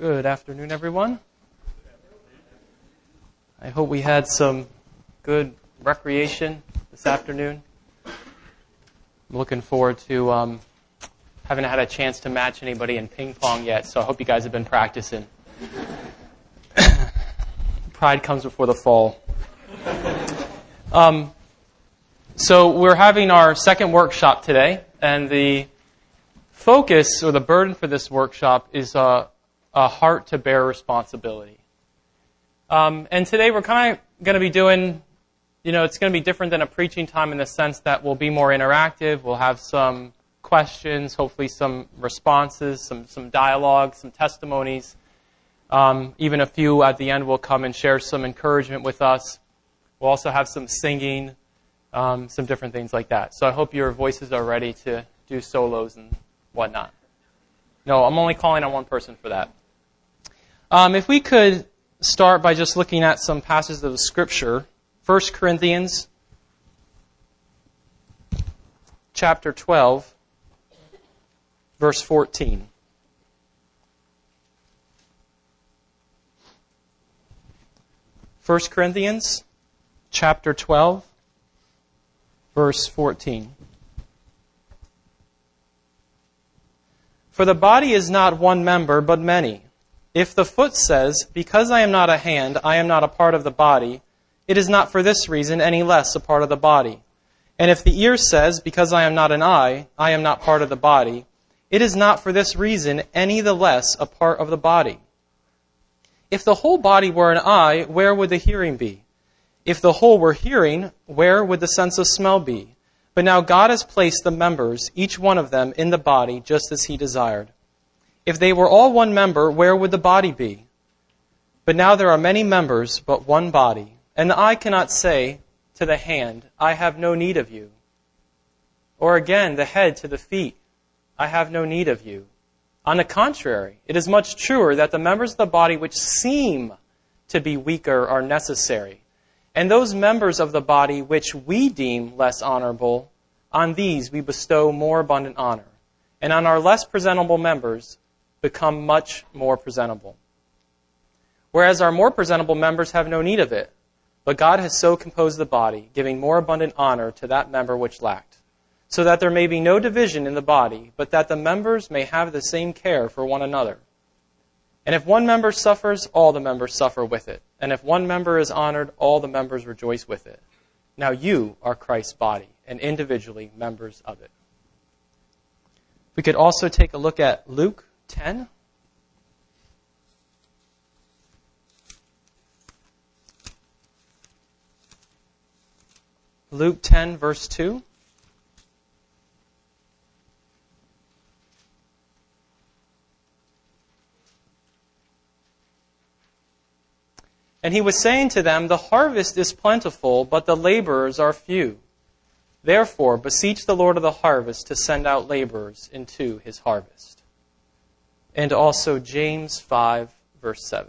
Good afternoon, everyone. I hope we had some good recreation this afternoon. I'm looking forward to haven't had a chance to match anybody in ping pong yet, so I hope you guys have been practicing. Pride comes before the fall. So we're having our second workshop today, and the focus or the burden for this workshop is a heart to bear responsibility. And today we're kind of going to be doing, it's going to be different than a preaching time in the sense that we'll be more interactive. We'll have some questions, hopefully some responses, some dialogue, some testimonies. Even a few at the end will come and share some encouragement with us. We'll also have some singing, some different things like that. So I hope your voices are ready to do solos and whatnot. No, I'm only calling on one person for that. If we could start by just looking at some passages of Scripture. 1 Corinthians chapter 12, verse 14. First Corinthians chapter 12, verse 14. For the body is not one member, but many. If the foot says, because I am not a hand, I am not a part of the body, it is not for this reason any less a part of the body. And if the ear says, because I am not an eye, I am not part of the body, it is not for this reason any the less a part of the body. If the whole body were an eye, where would the hearing be? If the whole were hearing, where would the sense of smell be? But now God has placed the members, each one of them, in the body just as He desired. If they were all one member, where would the body be? But now there are many members, but one body. And the eye cannot say to the hand, I have no need of you. Or again, the head to the feet, I have no need of you. On the contrary, it is much truer that the members of the body which seem to be weaker are necessary. And those members of the body which we deem less honorable, on these we bestow more abundant honor. And on our less presentable members, become much more presentable. Whereas our more presentable members have no need of it, but God has so composed the body, giving more abundant honor to that member which lacked, so that there may be no division in the body, but that the members may have the same care for one another. And if one member suffers, all the members suffer with it. And if one member is honored, all the members rejoice with it. Now you are Christ's body, and individually members of it. We could also take a look at Luke 10. Luke 10, verse 2. And he was saying to them, the harvest is plentiful, but the laborers are few. Therefore, beseech the Lord of the harvest to send out laborers into His harvest. And also James 5, verse 7.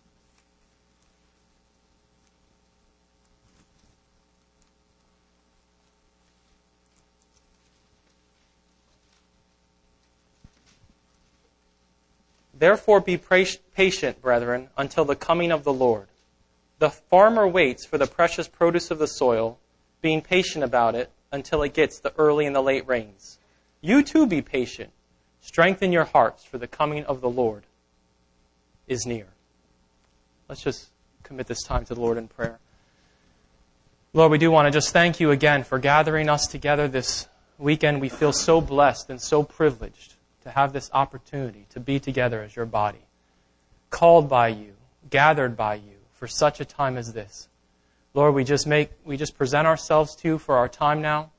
Therefore be patient, brethren, until the coming of the Lord. The farmer waits for the precious produce of the soil, being patient about it until it gets the early and the late rains. You too be patient. Strengthen your hearts, for the coming of the Lord is near. Let's just commit this time to the Lord in prayer. Lord, we do want to just thank You again for gathering us together this weekend. We feel so blessed and so privileged to have this opportunity to be together as Your body, called by You, gathered by You for such a time as this. Lord, we just present ourselves to You for our time now.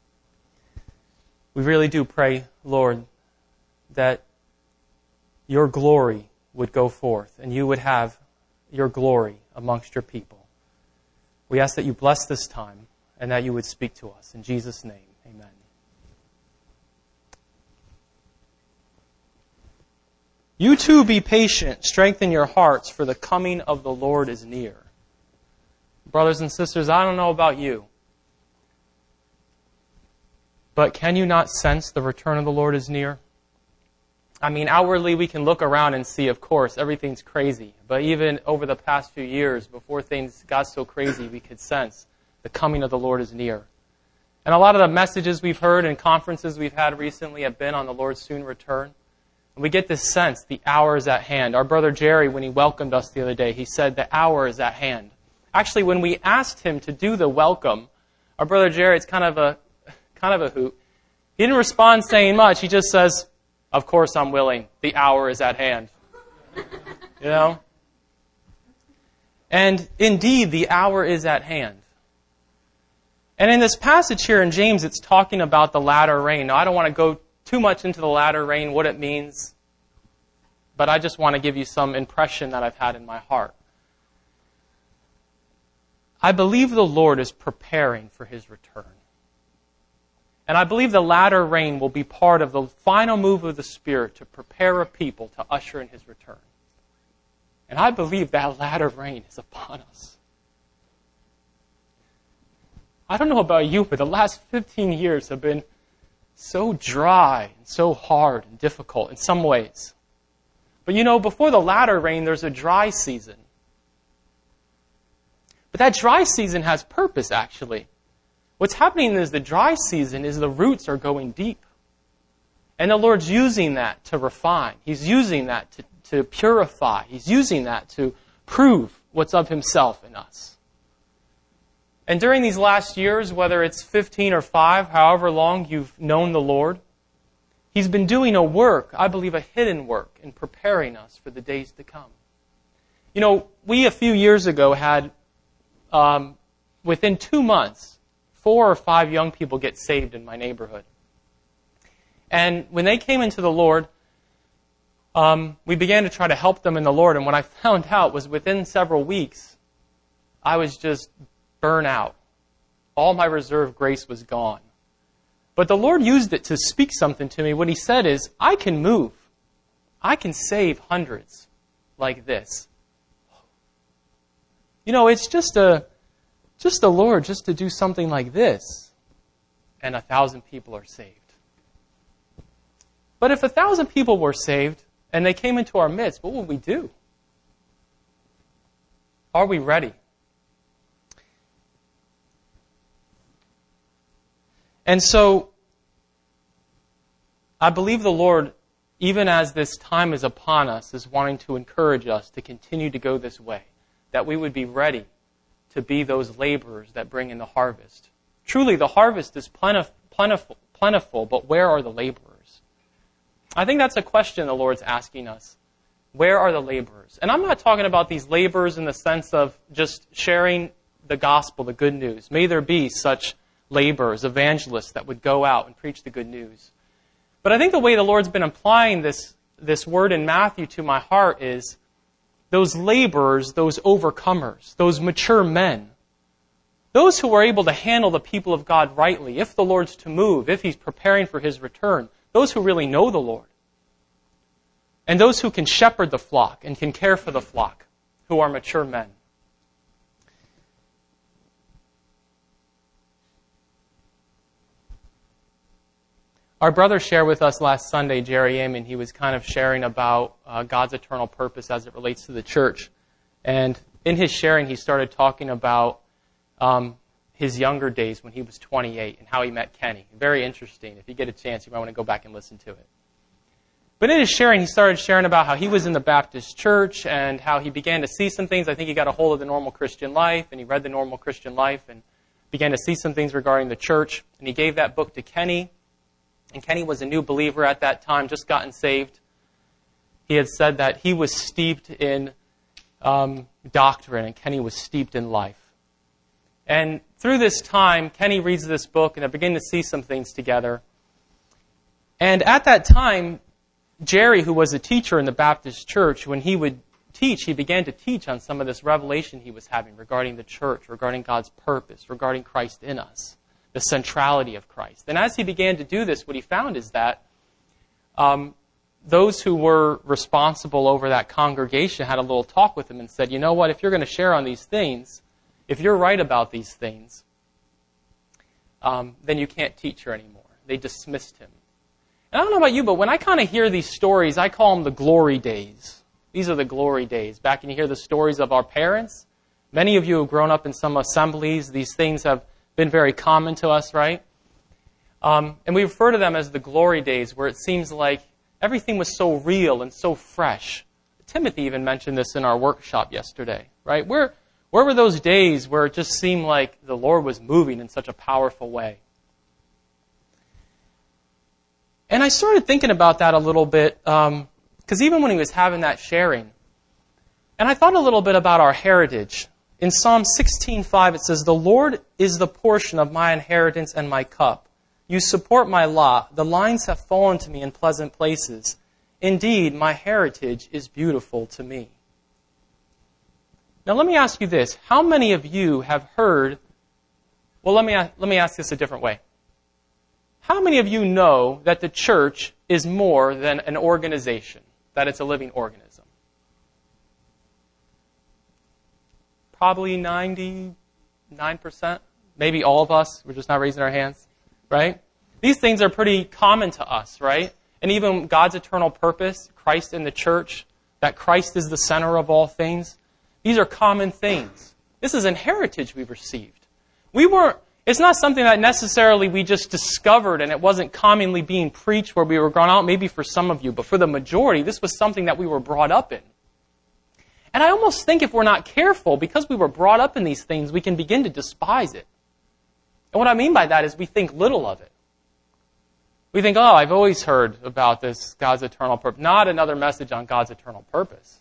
We really do pray, Lord, that Your glory would go forth and You would have Your glory amongst Your people. We ask that You bless this time and that You would speak to us. In Jesus' name, amen. You too be patient, strengthen your hearts, for the coming of the Lord is near. Brothers and sisters, I don't know about you, but can you not sense the return of the Lord is near? I mean, outwardly we can look around and see, of course, everything's crazy. But even over the past few years, before things got so crazy, we could sense the coming of the Lord is near. And a lot of the messages we've heard and conferences we've had recently have been on the Lord's soon return. And we get this sense, the hour is at hand. Our brother Jerry, when he welcomed us the other day, he said, the hour is at hand. Actually, when we asked him to do the welcome, our brother Jerry, it's kind of a hoot. He didn't respond saying much. He just says, of course I'm willing. The hour is at hand. You know? And indeed, the hour is at hand. And in this passage here in James, it's talking about the latter rain. Now, I don't want to go too much into the latter rain, what it means, but I just want to give you some impression that I've had in my heart. I believe the Lord is preparing for His return. And I believe the latter rain will be part of the final move of the Spirit to prepare a people to usher in His return. And I believe that latter rain is upon us. I don't know about you, but the last 15 years have been so dry and so hard and difficult in some ways. But you know, before the latter rain, there's a dry season. But that dry season has purpose, actually. What's happening is the dry season is the roots are going deep. And the Lord's using that to refine. He's using that to purify. He's using that to prove what's of Himself in us. And during these last years, whether it's 15 or 5, however long you've known the Lord, He's been doing a work, I believe a hidden work, in preparing us for the days to come. You know, we a few years ago had, within 2 months, 4 or 5 young people get saved in my neighborhood. And when they came into the Lord, we began to try to help them in the Lord. And what I found out was within several weeks, I was just burnt out. All my reserve grace was gone. But the Lord used it to speak something to me. What He said is, I can move. I can save hundreds like this. You know, it's just the Lord just to do something like this, and 1,000 people are saved. But if 1,000 people were saved, and they came into our midst, what would we do? Are we ready? And so, I believe the Lord, even as this time is upon us, is wanting to encourage us to continue to go this way, that we would be ready to be those laborers that bring in the harvest. Truly, the harvest is plentiful, but where are the laborers? I think that's a question the Lord's asking us. Where are the laborers? And I'm not talking about these laborers in the sense of just sharing the gospel, the good news. May there be such laborers, evangelists that would go out and preach the good news. But I think the way the Lord's been applying this word in Matthew to my heart is those laborers, those overcomers, those mature men, those who are able to handle the people of God rightly, if the Lord's to move, if He's preparing for His return, those who really know the Lord, and those who can shepherd the flock and can care for the flock, who are mature men. Our brother shared with us last Sunday, Jerry Amen. He was kind of sharing about God's eternal purpose as it relates to the church. And in his sharing, he started talking about his younger days when he was 28 and how he met Kenny. Very interesting. If you get a chance, you might want to go back and listen to it. But in his sharing, he started sharing about how he was in the Baptist church and how he began to see some things. I think he got a hold of the Normal Christian Life, and he read the Normal Christian Life and began to see some things regarding the church. And he gave that book to Kenny. And Kenny was a new believer at that time, just gotten saved. He had said that he was steeped in doctrine, and Kenny was steeped in life. And through this time, Kenny reads this book, and they begin to see some things together. And at that time, Jerry, who was a teacher in the Baptist church, when he would teach, he began to teach on some of this revelation he was having regarding the church, regarding God's purpose, regarding Christ in us, the centrality of Christ. And as he began to do this, what he found is that those who were responsible over that congregation had a little talk with him and said, you know what, if you're going to share on these things, if you're right about these things, then you can't teach here anymore. They dismissed him. And I don't know about you, but when I kind of hear these stories, I call them the glory days. These are the glory days. Back when you hear the stories of our parents, many of you have grown up in some assemblies. These things have been very common to us, right? And we refer to them as the glory days, where it seems like everything was so real and so fresh. Timothy even mentioned this in our workshop yesterday, right? Where were those days where it just seemed like the Lord was moving in such a powerful way? And I started thinking about that a little bit, because even when he was having that sharing, and I thought a little bit about our heritage. In Psalm 16:5, it says, "The Lord is the portion of my inheritance and my cup. You support my lot. The lines have fallen to me in pleasant places. Indeed, my heritage is beautiful to me." Now let me ask you this. How many of you have heard, well, let me ask this a different way. How many of you know that the church is more than an organization, that it's a living organism? Probably 99%. Maybe all of us. We're just not raising our hands, right? These things are pretty common to us, right? And even God's eternal purpose, Christ in the church, that Christ is the center of all things. These are common things. This is an heritage we've received. It's not something that necessarily we just discovered and it wasn't commonly being preached where we were growing out, maybe for some of you, but for the majority, this was something that we were brought up in. And I almost think if we're not careful, because we were brought up in these things, we can begin to despise it. And what I mean by that is we think little of it. We think, oh, I've always heard about this, God's eternal purpose. Not another message on God's eternal purpose.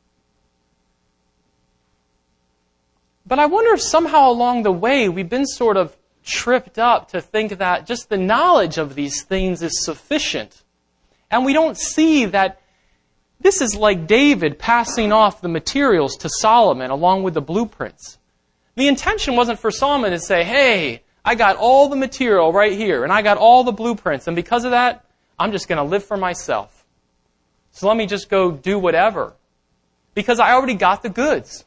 But I wonder if somehow along the way we've been sort of tripped up to think that just the knowledge of these things is sufficient. And we don't see that this is like David passing off the materials to Solomon along with the blueprints. The intention wasn't for Solomon to say, hey, I got all the material right here, and I got all the blueprints, and because of that, I'm just going to live for myself. So let me just go do whatever, because I already got the goods.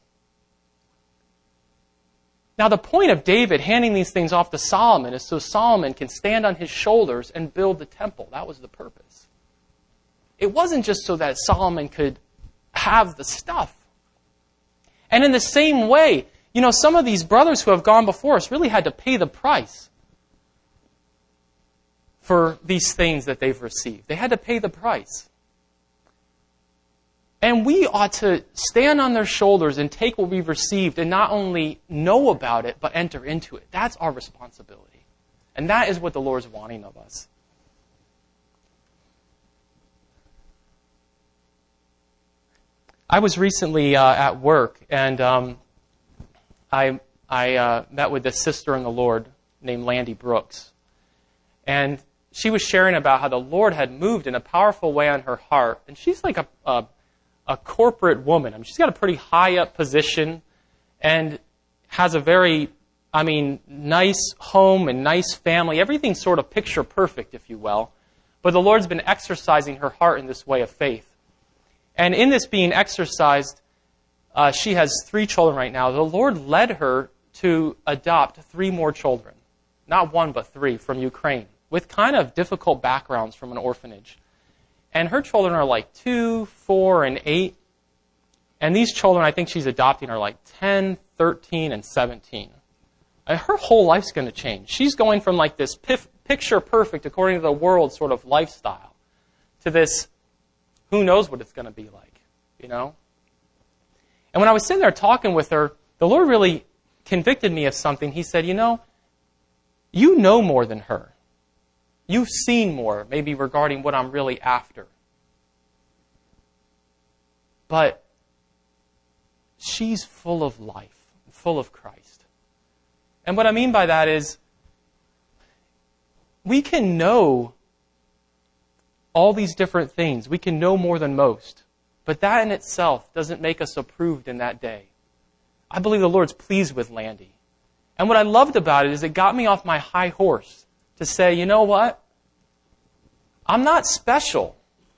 Now, the point of David handing these things off to Solomon is so Solomon can stand on his shoulders and build the temple. That was the purpose. It wasn't just so that Solomon could have the stuff. And in the same way, some of these brothers who have gone before us really had to pay the price for these things that they've received. They had to pay the price. And we ought to stand on their shoulders and take what we've received and not only know about it, but enter into it. That's our responsibility. And that is what the Lord's wanting of us. I was recently at work, and I met with this sister in the Lord named Landy Brooks. And she was sharing about how the Lord had moved in a powerful way on her heart. And she's like a corporate woman. I mean, she's got a pretty high up position and has a very, nice home and nice family. Everything's sort of picture perfect, if you will. But the Lord's been exercising her heart in this way of faith. And in this being exercised, she has 3 children right now. The Lord led her to adopt 3 more children. Not 1, but 3 from Ukraine, with kind of difficult backgrounds from an orphanage. And her children are like 2, 4, and 8. And these children I think she's adopting are like 10, 13, and 17. And her whole life's going to change. She's going from like this picture perfect, according to the world, sort of lifestyle, to this who knows what it's going to be like, And when I was sitting there talking with her, the Lord really convicted me of something. He said, you know more than her. You've seen more, maybe regarding what I'm really after. But she's full of life, full of Christ. And what I mean by that is, we can know all these different things. We can know more than most. But that in itself doesn't make us approved in that day. I believe the Lord's pleased with Landy. And what I loved about it is it got me off my high horse to say, you know what? I'm not special.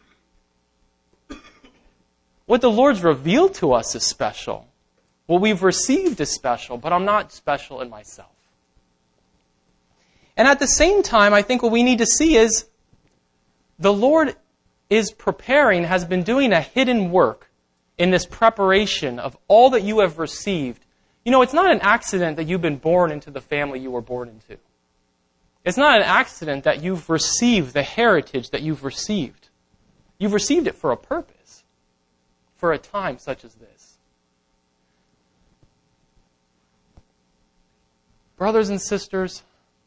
What the Lord's revealed to us is special. What we've received is special, but I'm not special in myself. And at the same time, I think what we need to see is the Lord is preparing, has been doing a hidden work in this preparation of all that you have received. You know, it's not an accident that you've been born into the family you were born into. It's not an accident that you've received the heritage that you've received. You've received it for a purpose, for a time such as this. Brothers and sisters,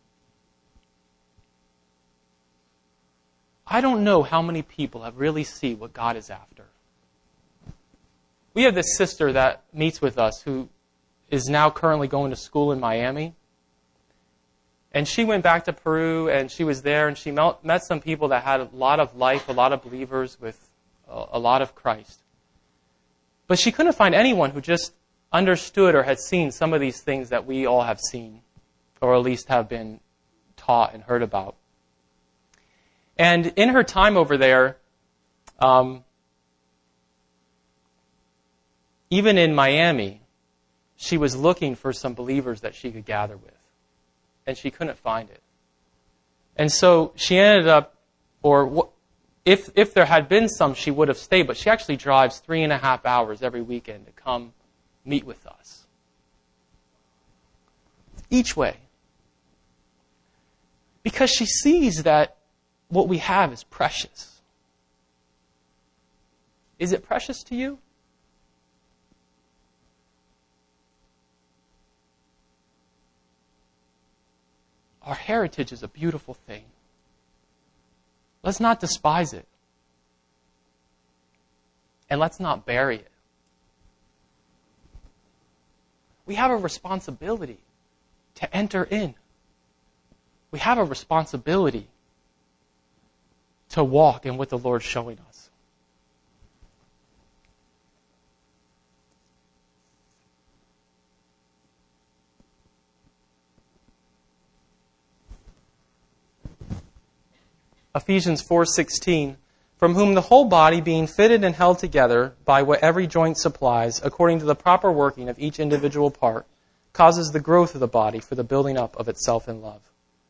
I don't know how many people have really seen what God is after. We have this sister that meets with us who is now currently going to school in Miami. And she went back to Peru, and she was there, and she met some people that had a lot of life, a lot of believers with a lot of Christ. But she couldn't find anyone who just understood or had seen some of these things that we all have seen, or at least have been taught and heard about. And in her time over there, even in Miami, she was looking for some believers that she could gather with. And she couldn't find it. And so she ended up, or if there had been some, she would have stayed, but she actually drives 3.5 hours every weekend to come meet with us. Each way. Because she sees that what we have is precious. Is it precious to you? Our heritage is a beautiful thing. Let's not despise it. And let's not bury it. We have a responsibility to enter in. We have a responsibility to walk in what the Lord's showing us. Ephesians 4:16, from whom the whole body, being fitted and held together by what every joint supplies, according to the proper working of each individual part, causes the growth of the body for the building up of itself in love.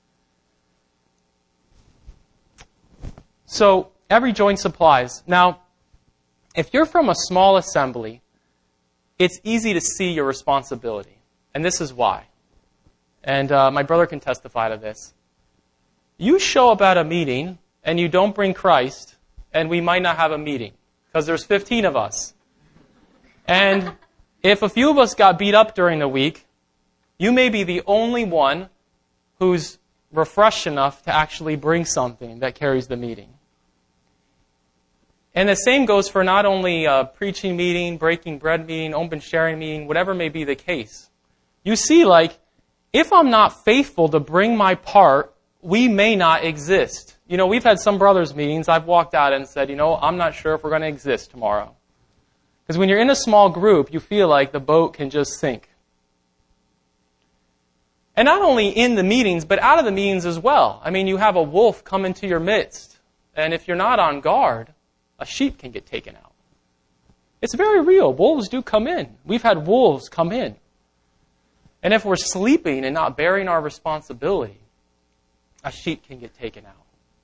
So, every joint supplies. Now, if you're from a small assembly, it's easy to see your responsibility. And this is why. And my brother can testify to this. You show up at a meeting and you don't bring Christ, and we might not have a meeting because there's 15 of us. And if a few of us got beat up during the week, you may be the only one who's refreshed enough to actually bring something that carries the meeting. And the same goes for not only a preaching meeting, breaking bread meeting, open sharing meeting, whatever may be the case. You see, if I'm not faithful to bring my part, we may not exist. You know, we've had some brothers' meetings. I've walked out and said, I'm not sure if we're going to exist tomorrow. Because when you're in a small group, you feel like the boat can just sink. And not only in the meetings, but out of the meetings as well. I mean, you have a wolf come into your midst. And if you're not on guard, a sheep can get taken out. It's very real. Wolves do come in. We've had wolves come in. And if we're sleeping and not bearing our responsibility, a sheep can get taken out.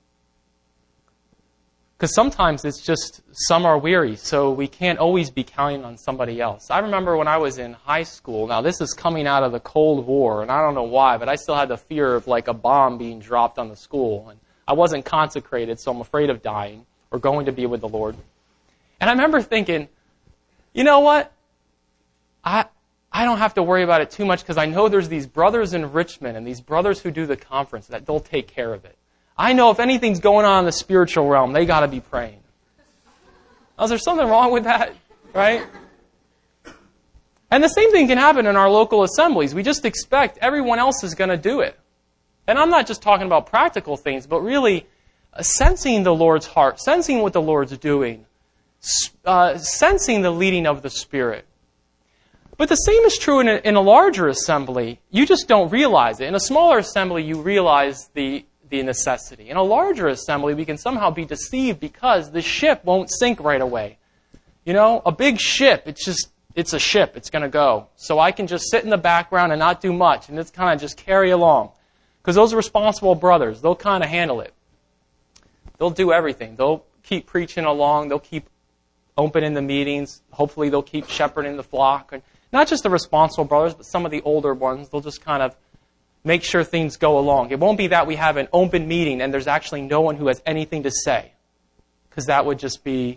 Because sometimes it's just, some are weary, so we can't always be counting on somebody else. I remember when I was in high school, now this is coming out of the Cold War, and I don't know why, but I still had the fear of a bomb being dropped on the school. And I wasn't consecrated, so I'm afraid of dying or going to be with the Lord. And I remember thinking, you know what? I don't have to worry about it too much because I know there's these brothers in Richmond and these brothers who do the conference that they'll take care of it. I know if anything's going on in the spiritual realm, they got to be praying. Now, is there something wrong with that? Right? And the same thing can happen in our local assemblies. We just expect everyone else is going to do it. And I'm not just talking about practical things, but really sensing the Lord's heart, sensing what the Lord's doing, sensing the leading of the Spirit. But the same is true in a larger assembly. You just don't realize it. In a smaller assembly, you realize the necessity. In a larger assembly, we can somehow be deceived because the ship won't sink right away. A big ship, it's a ship. It's going to go. So I can just sit in the background and not do much, and it's kind of just carry along. Because those responsible brothers, they'll kind of handle it. They'll do everything. They'll keep preaching along. They'll keep opening the meetings. Hopefully they'll keep shepherding the flock. And not just the responsible brothers, but some of the older ones. They'll just kind of make sure things go along. It won't be that we have an open meeting and there's actually no one who has anything to say. Because that would just be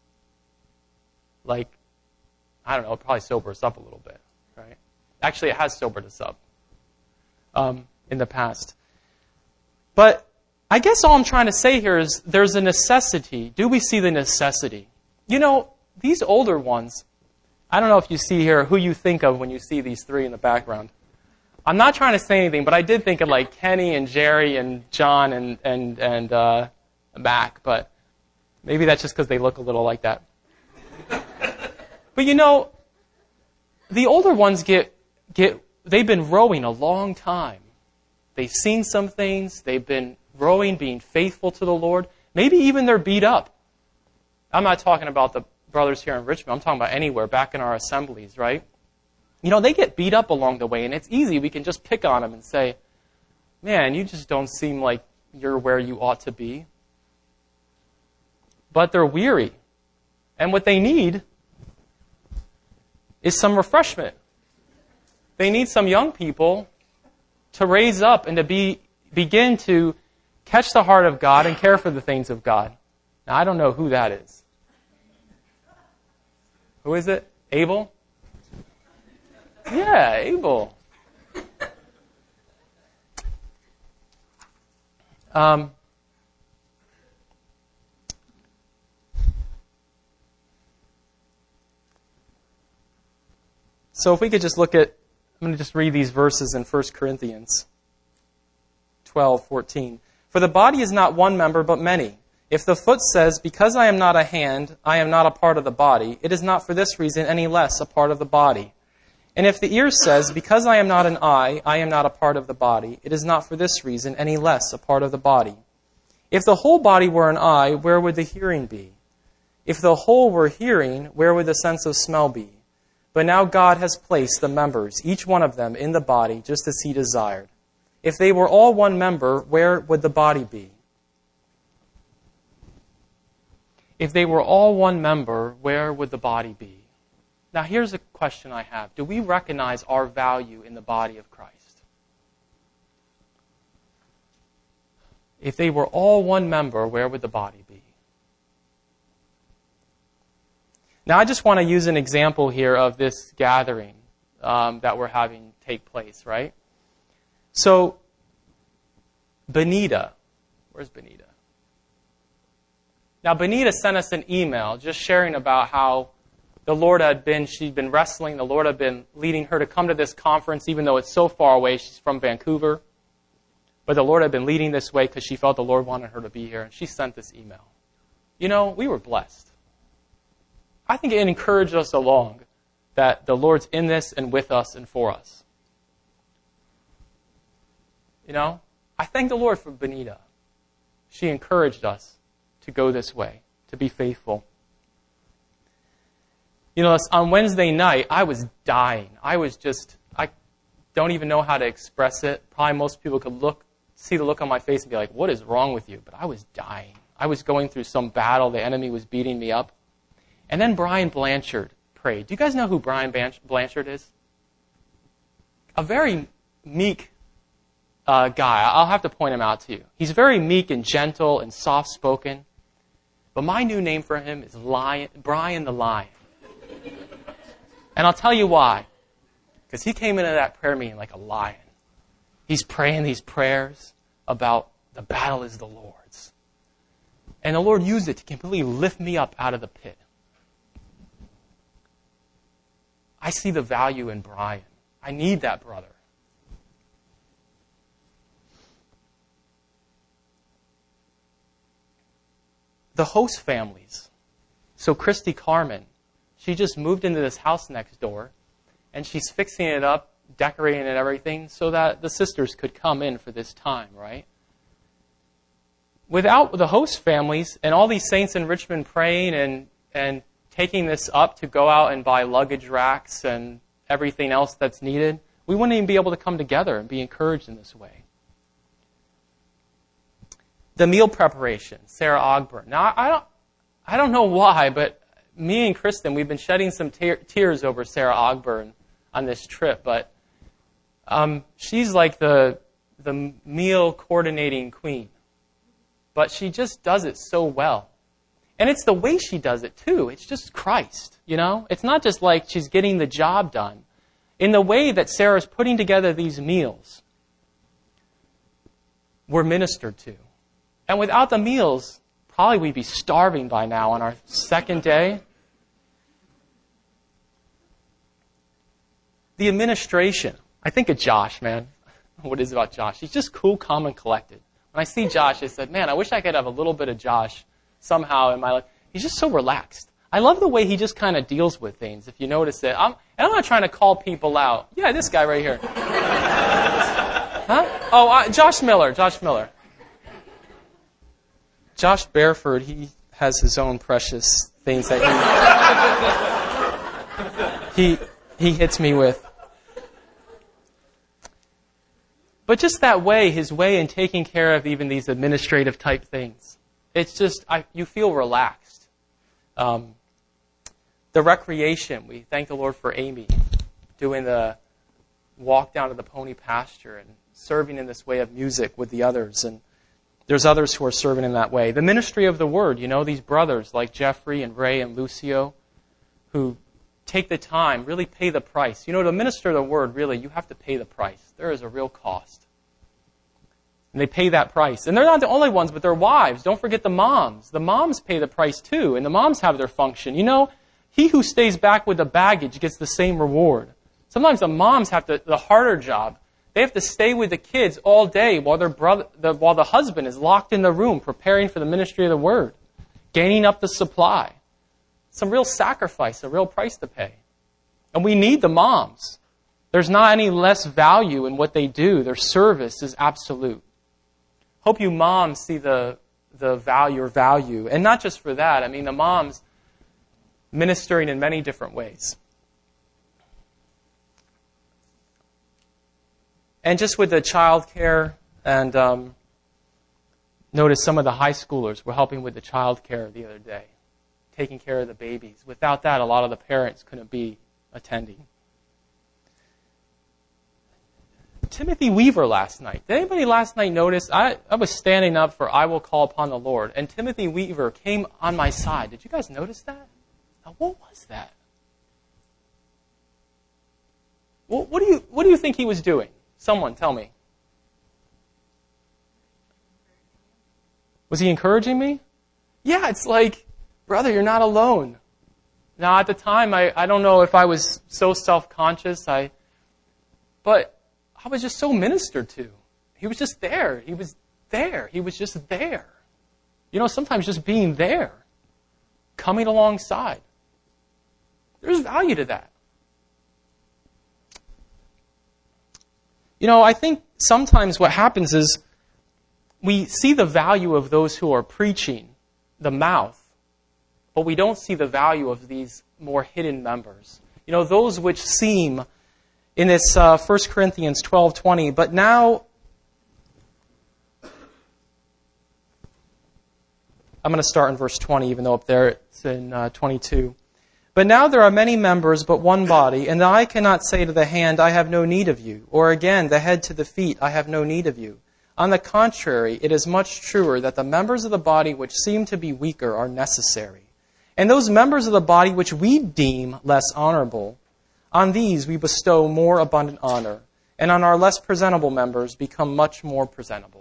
like, I don't know, it'd probably sober us up a little bit, right? Actually, it has sobered us up in the past. But I guess all I'm trying to say here is there's a necessity. Do we see the necessity? You know, these older ones, I don't know if you see here who you think of when you see these three in the background. I'm not trying to say anything, but I did think of like Kenny and Jerry and John and Mac, but maybe that's just because they look a little like that. But you know, the older ones they've been rowing a long time. They've seen some things. They've been rowing, being faithful to the Lord. Maybe even they're beat up. I'm not talking about the brothers here in Richmond. I'm talking about anywhere, back in our assemblies, right? You know, they get beat up along the way, and it's easy. We can just pick on them and say, man, you just don't seem like you're where you ought to be. But they're weary. And what they need is some refreshment. They need some young people to raise up and to begin to catch the heart of God and care for the things of God. Now, I don't know who that is. Who is it? Abel? Yeah, Abel. So if we could just look at, I'm going to just read these verses in 1 Corinthians 12:14. For the body is not one member, but many. If the foot says, because I am not a hand, I am not a part of the body, it is not for this reason any less a part of the body. And if the ear says, because I am not an eye, I am not a part of the body, it is not for this reason any less a part of the body. If the whole body were an eye, where would the hearing be? If the whole were hearing, where would the sense of smell be? But now God has placed the members, each one of them, in the body, just as He desired. If they were all one member, where would the body be? If they were all one member, where would the body be? Now here's a question I have. Do we recognize our value in the body of Christ? If they were all one member, where would the body be? Now I just want to use an example here of this gathering that we're having take place, right? So, Benita. Where's Benita? Now, Benita sent us an email just sharing about how the Lord she'd been wrestling, the Lord had been leading her to come to this conference, even though it's so far away. She's from Vancouver. But the Lord had been leading this way because she felt the Lord wanted her to be here, and she sent this email. You know, we were blessed. I think it encouraged us along that the Lord's in this and with us and for us. You know, I thank the Lord for Benita. She encouraged us to go this way, to be faithful. You know, on Wednesday night, I was dying. I don't even know how to express it. Probably most people could see the look on my face and be like, what is wrong with you? But I was dying. I was going through some battle. The enemy was beating me up. And then Brian Blanchard prayed. Do you guys know who Brian Blanchard is? A very meek guy. I'll have to point him out to you. He's very meek and gentle and soft-spoken. But my new name for him is Brian the Lion. And I'll tell you why. Because he came into that prayer meeting like a lion. He's praying these prayers about the battle is the Lord's. And the Lord used it to completely lift me up out of the pit. I see the value in Brian. I need that brother. The host families. So Christy Carmen, she just moved into this house next door, and she's fixing it up, decorating it and everything, so that the sisters could come in for this time, right? Without the host families and all these saints in Richmond praying and taking this up to go out and buy luggage racks and everything else that's needed, we wouldn't even be able to come together and be encouraged in this way. The meal preparation, Sarah Ogburn. Now, I don't know why, but me and Kristen, we've been shedding some tears over Sarah Ogburn on this trip, but she's like the meal coordinating queen. But she just does it so well. And it's the way she does it, too. It's just Christ, you know? It's not just like she's getting the job done. In the way that Sarah's putting together these meals, we're ministered to. And without the meals, probably we'd be starving by now on our second day. The administration. I think of Josh, man. What is it about Josh? He's just cool, calm, and collected. When I see Josh, I said, man, I wish I could have a little bit of Josh somehow in my life. He's just so relaxed. I love the way he just kind of deals with things, if you notice it. I'm not trying to call people out. Yeah, this guy right here. Huh? Oh, Josh Miller. Josh Bareford, he has his own precious things that he hits me with. But just that way, his way in taking care of even these administrative type things, it's just, you feel relaxed. The recreation, we thank the Lord for Amy doing the walk down to the pony pasture and serving in this way of music with the others. And there's others who are serving in that way. The ministry of the word, you know, these brothers like Jeffrey and Ray and Lucio who take the time, really pay the price. You know, to minister the word, really, you have to pay the price. There is a real cost. And they pay that price. And they're not the only ones, but their wives. Don't forget the moms. The moms pay the price too, and the moms have their function. You know, he who stays back with the baggage gets the same reward. Sometimes the moms have the harder job. They have to stay with the kids all day while while the husband is locked in the room preparing for the ministry of the word, gaining up the supply. Some real sacrifice, a real price to pay. And we need the moms. There's not any less value in what they do. Their service is absolute. Hope you moms see the value. And not just for that. I mean, the moms ministering in many different ways. And just with the child care, and notice some of the high schoolers were helping with the child care the other day, taking care of the babies. Without that, a lot of the parents couldn't be attending. Timothy Weaver last night. Did anybody last night notice? I was standing up for I Will Call Upon the Lord, and Timothy Weaver came on my side. Did you guys notice that? Now, what was that? What do you think he was doing? Someone tell me. Was he encouraging me? Yeah, it's like, brother, you're not alone. Now, at the time, I don't know if I was so self-conscious, but I was just so ministered to. He was just there. He was there. He was just there. You know, sometimes just being there, coming alongside. There's value to that. You know, I think sometimes what happens is we see the value of those who are preaching, the mouth, but we don't see the value of these more hidden members. You know, those which seem, in this 1 Corinthians 12:20, but now, I'm going to start in verse 20, even though up there it's in 22. But now there are many members, but one body, and the eye cannot say to the hand, I have no need of you, or again, the head to the feet, I have no need of you. On the contrary, it is much truer that the members of the body which seem to be weaker are necessary. And those members of the body which we deem less honorable, on these we bestow more abundant honor, and on our less presentable members become much more presentable.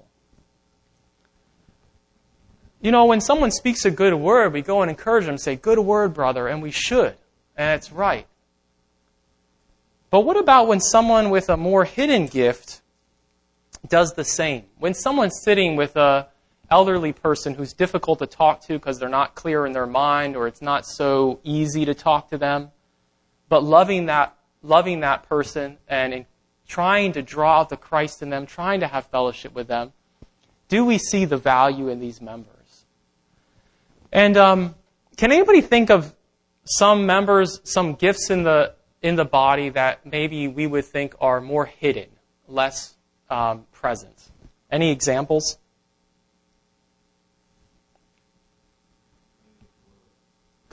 You know, when someone speaks a good word, we go and encourage them, say, good word, brother, and we should, and it's right. But what about when someone with a more hidden gift does the same? When someone's sitting with an elderly person who's difficult to talk to because they're not clear in their mind or it's not so easy to talk to them, but loving that person and trying to draw out the Christ in them, trying to have fellowship with them, do we see the value in these members? And can anybody think of some members, some gifts in the body that maybe we would think are more hidden, less present? Any examples?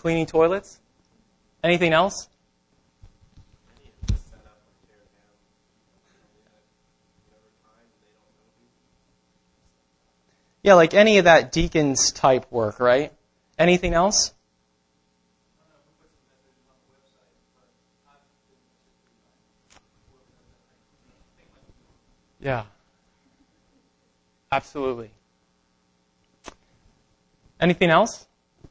Cleaning toilets? Anything else? Yeah, like any of that deacons type work, right? Anything else? Yeah. Absolutely. Anything else?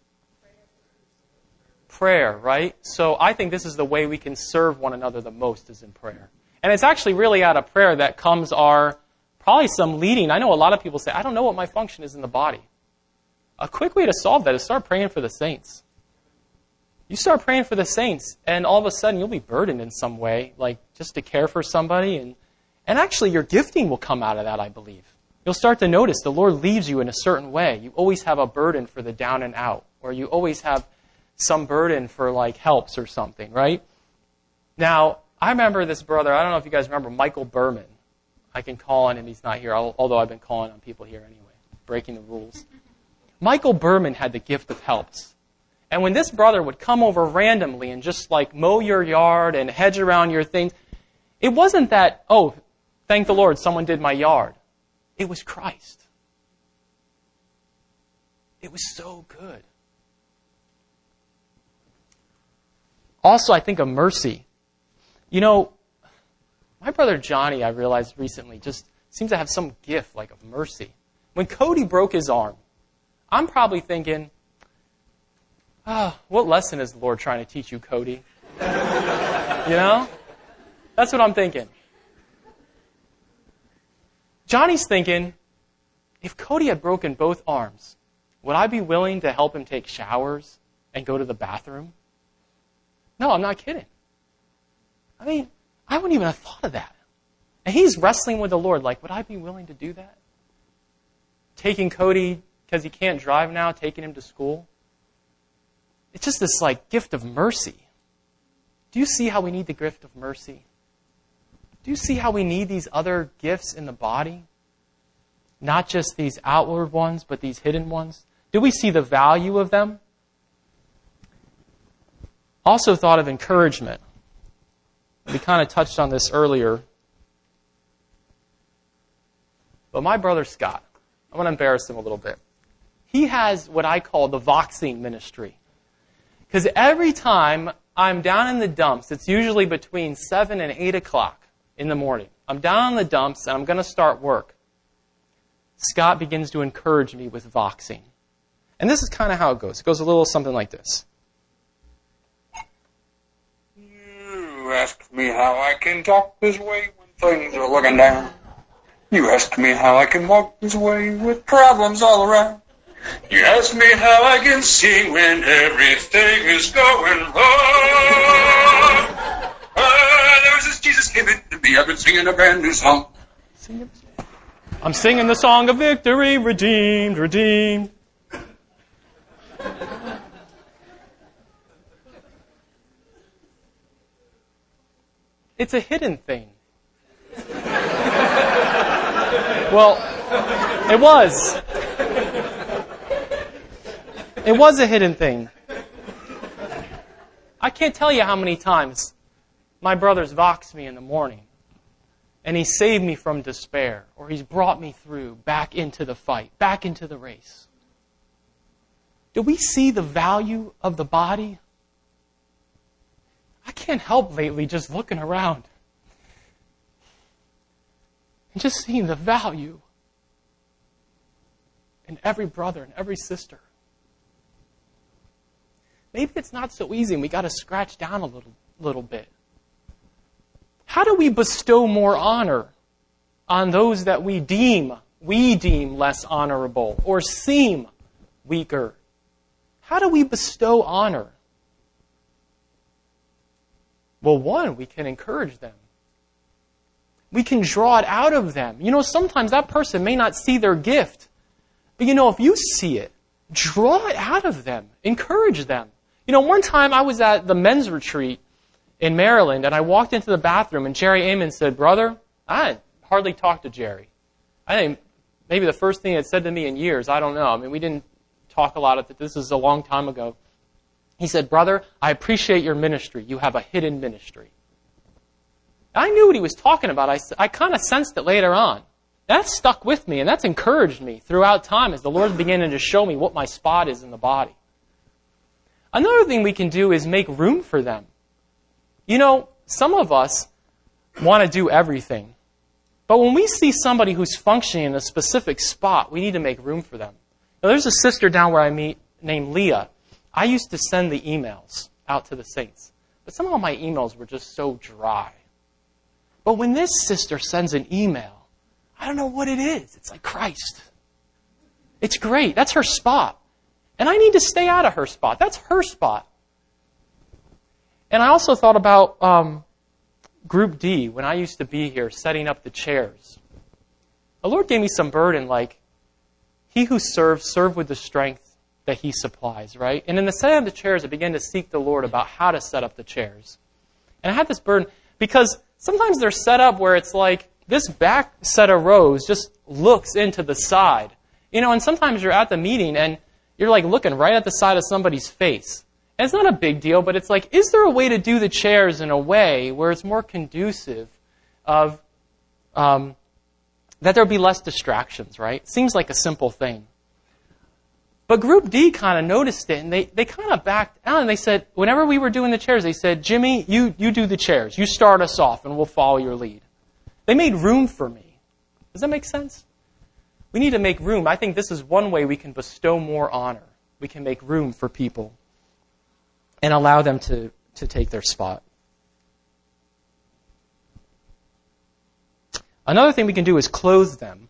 Prayer, right? So I think this is the way we can serve one another the most is in prayer. And it's actually really out of prayer that comes our, probably some leading. I know a lot of people say, I don't know what my function is in the body. A quick way to solve that is start praying for the saints. You start praying for the saints, and all of a sudden you'll be burdened in some way, like just to care for somebody. And actually your gifting will come out of that, I believe. You'll start to notice the Lord leads you in a certain way. You always have a burden for the down and out, or you always have some burden for like helps or something, right? Now, I remember this brother, I don't know if you guys remember Michael Berman. I can call on him, he's not here, although I've been calling on people here anyway, breaking the rules. Michael Berman had the gift of helps. And when this brother would come over randomly and just like mow your yard and hedge around your things, it wasn't that, oh, thank the Lord, someone did my yard. It was Christ. It was so good. Also, I think of mercy. You know, my brother Johnny, I realized recently, just seems to have some gift like of mercy. When Cody broke his arm, I'm probably thinking, what lesson is the Lord trying to teach you, Cody? You know? That's what I'm thinking. Johnny's thinking, if Cody had broken both arms, would I be willing to help him take showers and go to the bathroom? No, I'm not kidding. I mean, I wouldn't even have thought of that. And he's wrestling with the Lord, like, would I be willing to do that? Taking Cody, because he can't drive now, taking him to school. It's just this, like, gift of mercy. Do you see how we need the gift of mercy? Do you see how we need these other gifts in the body? Not just these outward ones, but these hidden ones. Do we see the value of them? Also thought of encouragement. We kind of touched on this earlier. But my brother Scott, I'm going to embarrass him a little bit. He has what I call the voxing ministry. Because every time I'm down in the dumps, it's usually between 7 and 8 o'clock in the morning. I'm down in the dumps and I'm going to start work. Scott begins to encourage me with voxing. And this is kind of how it goes. It goes a little something like this. You ask me how I can talk this way when things are looking down. You ask me how I can walk this way with problems all around. You ask me how I can sing when everything is going wrong. There was this Jesus came into me. I've been singing a brand new song. I'm singing the song of victory, redeemed, redeemed. It's a hidden thing. Well, it was. It was a hidden thing. I can't tell you how many times my brother's voxed me in the morning, and he saved me from despair, or he's brought me through, back into the fight, back into the race. Do we see the value of the body? I can't help lately just looking around and just seeing the value in every brother and every sister. Maybe it's not so easy and we got to scratch down a little bit. How do we bestow more honor on those that we deem less honorable or seem weaker? How do we bestow honor? Well, one, we can encourage them. We can draw it out of them. You know, sometimes that person may not see their gift. But you know, if you see it, draw it out of them. Encourage them. You know, one time I was at the men's retreat in Maryland, and I walked into the bathroom, and Jerry Amon said, "Brother," I had hardly talked to Jerry. I think maybe the first thing he had said to me in years, I don't know. I mean, we didn't talk a lot. This is a long time ago. He said, "Brother, I appreciate your ministry. You have a hidden ministry." I knew what he was talking about. I kind of sensed it later on. That stuck with me, and that's encouraged me throughout time as the Lord's beginning to show me what my spot is in the body. Another thing we can do is make room for them. You know, some of us want to do everything. But when we see somebody who's functioning in a specific spot, we need to make room for them. Now, there's a sister down where I meet named Leah. I used to send the emails out to the saints. But some of my emails were just so dry. But when this sister sends an email, I don't know what it is. It's like Christ. It's great. That's her spot. And I need to stay out of her spot. That's her spot. And I also thought about Group D, when I used to be here setting up the chairs. The Lord gave me some burden like, he who serves, serve with the strength that he supplies, right? And in the setting of the chairs, I began to seek the Lord about how to set up the chairs. And I had this burden because sometimes they're set up where it's like this back set of rows just looks into the side. You know, and sometimes you're at the meeting and you're like looking right at the side of somebody's face. And it's not a big deal, but it's like, is there a way to do the chairs in a way where it's more conducive of that there'll be less distractions, right? Seems like a simple thing. But Group D kind of noticed it, and they kind of backed out, and they said, whenever we were doing the chairs, they said, "Jimmy, you do the chairs. You start us off, and we'll follow your lead." They made room for me. Does that make sense? We need to make room. I think this is one way we can bestow more honor. We can make room for people and allow them to take their spot. Another thing we can do is clothe them.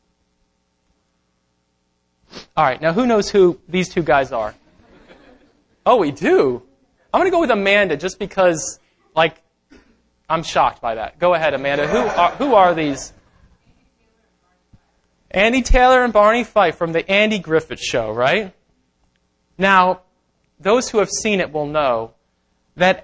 All right, now who knows who these two guys are? Oh, we do? I'm going to go with Amanda just because, like, I'm shocked by that. Go ahead, Amanda. Who are these? Andy Taylor and Barney Fife from the Andy Griffith Show, right? Now, those who have seen it will know that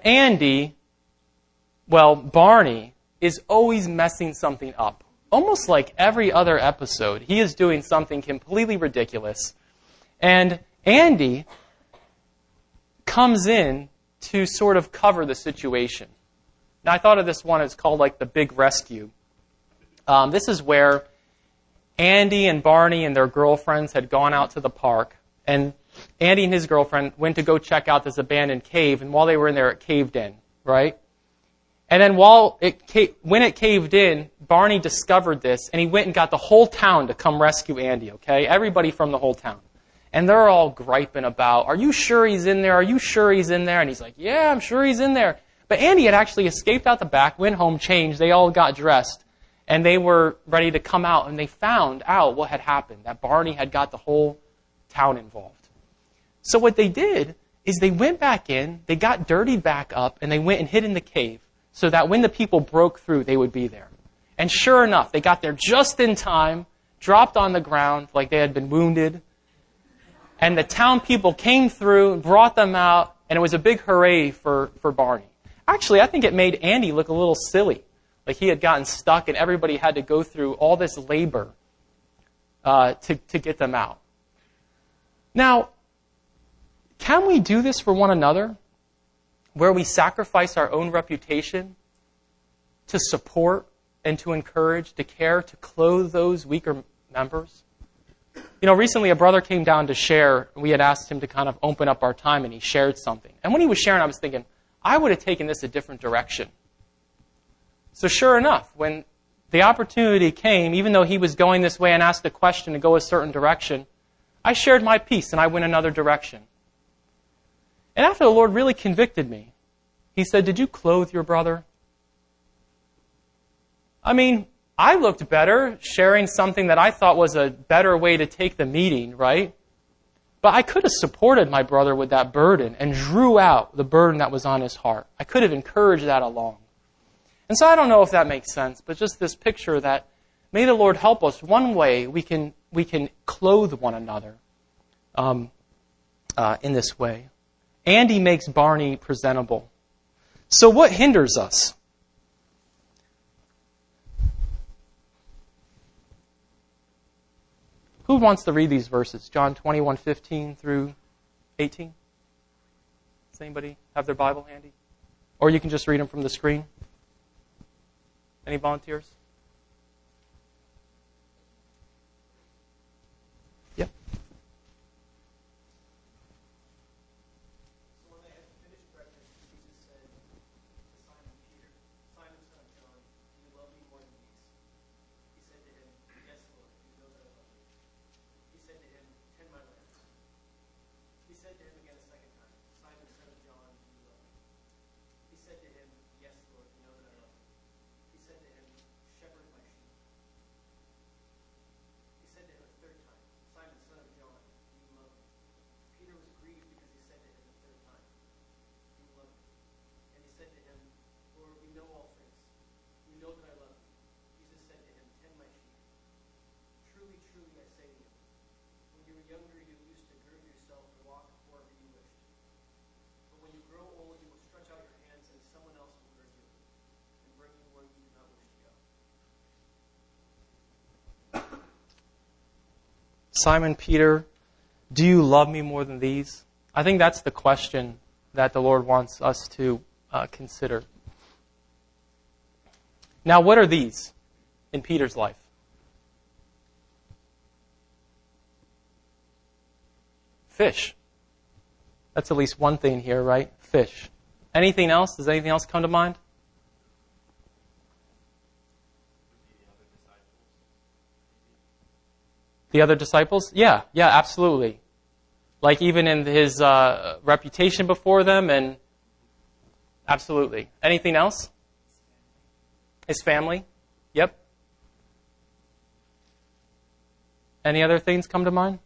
Barney is always messing something up. Almost like every other episode, he is doing something completely ridiculous. And Andy comes in to sort of cover the situation. Now, I thought of this one, it's called like The Big Rescue. This is where Andy and Barney and their girlfriends had gone out to the park, and Andy and his girlfriend went to go check out this abandoned cave, and while they were in there, it caved in, right? And then when it caved in, Barney discovered this, and he went and got the whole town to come rescue Andy, okay? Everybody from the whole town. And they're all griping about, "Are you sure he's in there? Are you sure he's in there?" And he's like, "Yeah, I'm sure he's in there." But Andy had actually escaped out the back, went home, changed, they all got dressed, and they were ready to come out, and they found out what had happened, that Barney had got the whole town involved. So what they did is they went back in, they got dirtied back up, and they went and hid in the cave so that when the people broke through, they would be there. And sure enough, they got there just in time, dropped on the ground like they had been wounded, and the town people came through, brought them out, and it was a big hooray for Barney. Actually, I think it made Andy look a little silly. Like he had gotten stuck and everybody had to go through all this labor to get them out. Now, can we do this for one another? Where we sacrifice our own reputation to support and to encourage, to care, to clothe those weaker members? You know, recently a brother came down to share. We had asked him to kind of open up our time, and he shared something. And when he was sharing, I was thinking, I would have taken this a different direction. So sure enough, when the opportunity came, even though he was going this way and asked a question to go a certain direction, I shared my piece and I went another direction. And after the Lord really convicted me, He said, "Did you clothe your brother?" I mean, I looked better sharing something that I thought was a better way to take the meeting, right? But I could have supported my brother with that burden and drew out the burden that was on his heart. I could have encouraged that along. And so I don't know if that makes sense, but just this picture that may the Lord help us. One way we can clothe one another in this way. Andy makes Barney presentable. So what hinders us? Who wants to read these verses? John 21:15 through 18. Does anybody have their Bible handy? Or you can just read them from the screen. Any volunteers? Yep. So when they had finished breakfast, Jesus said to Simon Peter, Simon, son of John, do you love me more than these? He said to him, yes, Lord, you know that I love you. He said to him, tend my lambs. He said to him again a second time, Simon, son of John, do you love me? He said to him, yes, Lord, you know that I love you. He said to him, shepherd my sheep. He said to him a third time, Simon, son of John, do you love me? Peter was grieved because he said to him the third time, do you love me? And he said to him, Lord, we know all things. You know that I love you. Jesus said to him, tend my sheep. Truly, truly, I say to you, when you were younger, you used to gird yourself and walk wherever you wished. But when you grow old, you will stretch out your hands, and someone else will gird you and bring you where you do not wish to go. Simon Peter, do you love me more than these? I think that's the question that the Lord wants us to consider. Now, what are these in Peter's life? Fish. That's at least one thing here, right? Fish. Anything else? Does anything else come to mind? The other disciples? Yeah, absolutely. Like even in his reputation before them, and absolutely. Anything else? His family? Yep. Any other things come to mind?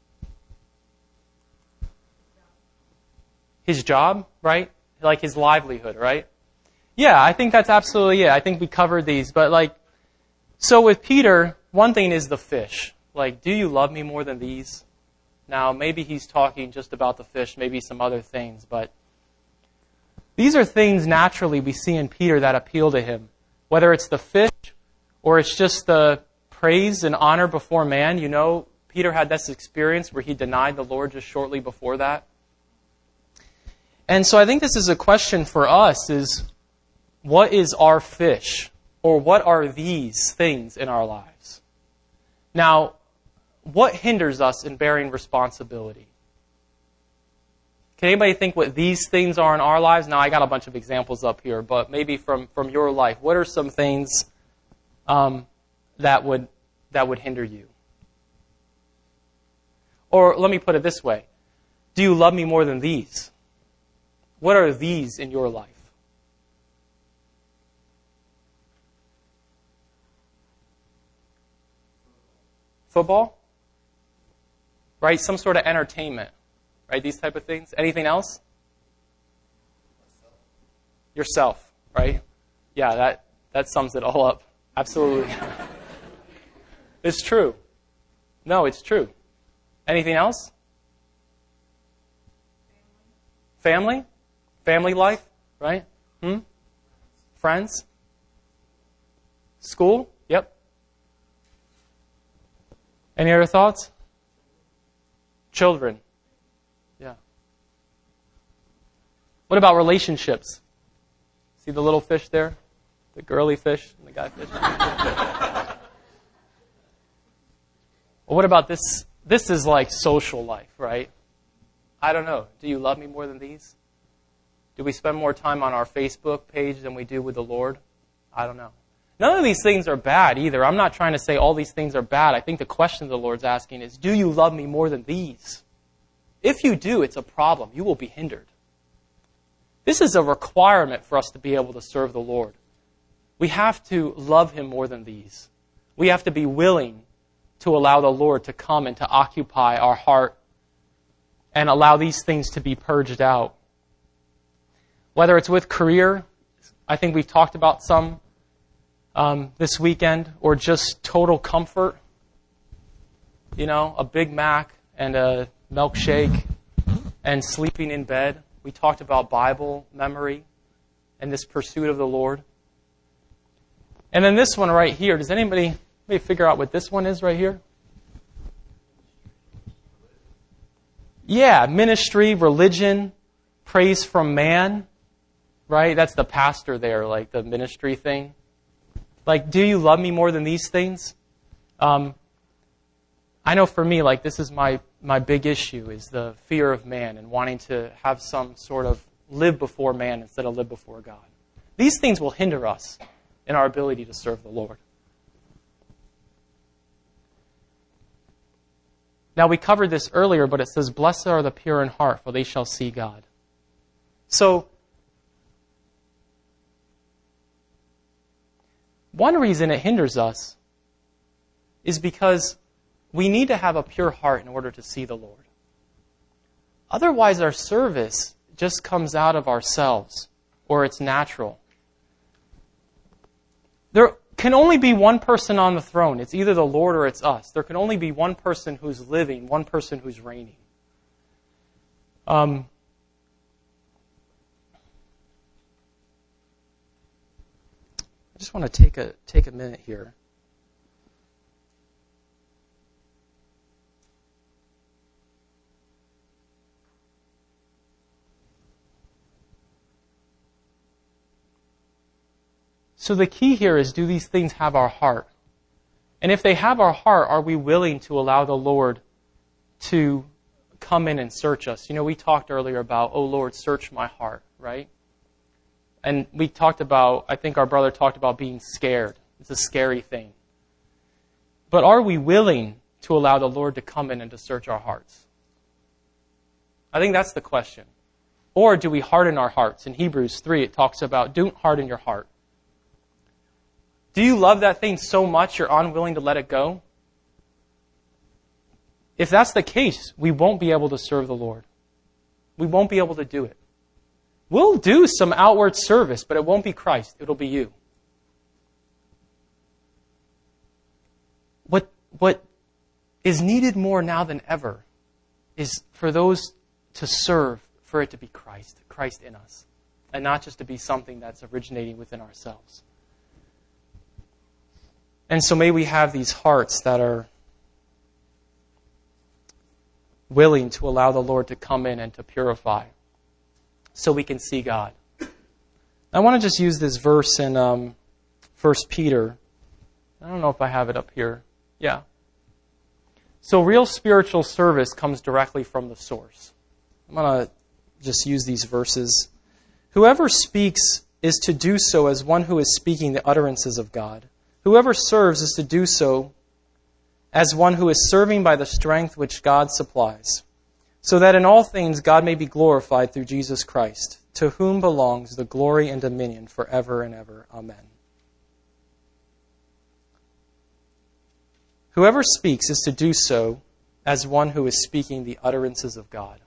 His job, right? Like his livelihood, right? Yeah, I think that's absolutely it. I think we covered these. But so with Peter, one thing is the fish. Do you love me more than these? Now, maybe he's talking just about the fish, maybe some other things, but these are things naturally we see in Peter that appeal to him. Whether it's the fish or it's just the praise and honor before man. You know, Peter had this experience where he denied the Lord just shortly before that. And so I think this is a question for us is, what is our fish? Or what are these things in our lives? Now, what hinders us in bearing responsibility? Can anybody think what these things are in our lives? Now, I got a bunch of examples up here, but maybe from your life, what are some things that would hinder you? Or let me put it this way. Do you love me more than these? What are these in your life? Football? Right? Some sort of entertainment. Right? These type of things. Anything else? Yourself. Right? Yeah, that sums it all up. Absolutely. It's true. No, it's true. Anything else? Family? Family life? Right? Friends? School? Yep. Any other thoughts? Children. Yeah. What about relationships? See the little fish there? The girly fish and the guy fish? Well, what about this? This is like social life, right? I don't know. Do you love me more than these? Do we spend more time on our Facebook page than we do with the Lord? I don't know. None of these things are bad either. I'm not trying to say all these things are bad. I think the question the Lord's asking is, do you love me more than these? If you do, it's a problem. You will be hindered. This is a requirement for us to be able to serve the Lord. We have to love Him more than these. We have to be willing to allow the Lord to come and to occupy our heart and allow these things to be purged out. Whether it's with career, I think we've talked about some this weekend, or just total comfort. You know, a Big Mac and a milkshake and sleeping in bed. We talked about Bible memory and this pursuit of the Lord. And then this one right here, does anybody figure out what this one is right here? Yeah, ministry, religion, praise from man, right? That's the pastor there, like the ministry thing. Like, do you love me more than these things? I know for me, like, this is my big issue, is the fear of man and wanting to have some sort of live before man instead of live before God. These things will hinder us in our ability to serve the Lord. Now, we covered this earlier, but it says, "Blessed are the pure in heart, for they shall see God." So, one reason it hinders us is because we need to have a pure heart in order to see the Lord. Otherwise, our service just comes out of ourselves, or it's natural. There can only be one person on the throne. It's either the Lord or it's us. There can only be one person who's living, one person who's reigning. I just want to take a minute here. So the key here is, do these things have our heart? And if they have our heart, are we willing to allow the Lord to come in and search us? You know, we talked earlier about, "Oh Lord, search my heart," right? And we talked about, I think our brother talked about being scared. It's a scary thing. But are we willing to allow the Lord to come in and to search our hearts? I think that's the question. Or do we harden our hearts? In Hebrews 3, it talks about, don't harden your heart. Do you love that thing so much you're unwilling to let it go? If that's the case, we won't be able to serve the Lord. We won't be able to do it. We'll do some outward service, but it won't be Christ. It'll be you. What is needed more now than ever is for those to serve, for it to be Christ in us, and not just to be something that's originating within ourselves. And so may we have these hearts that are willing to allow the Lord to come in and to purify so we can see God. I want to just use this verse in 1 Peter. I don't know if I have it up here. Yeah. So real spiritual service comes directly from the source. I'm going to just use these verses. "Whoever speaks is to do so as one who is speaking the utterances of God. Whoever serves is to do so as one who is serving by the strength which God supplies, so that in all things God may be glorified through Jesus Christ, to whom belongs the glory and dominion forever and ever. Amen." Whoever speaks is to do so as one who is speaking the utterances of God.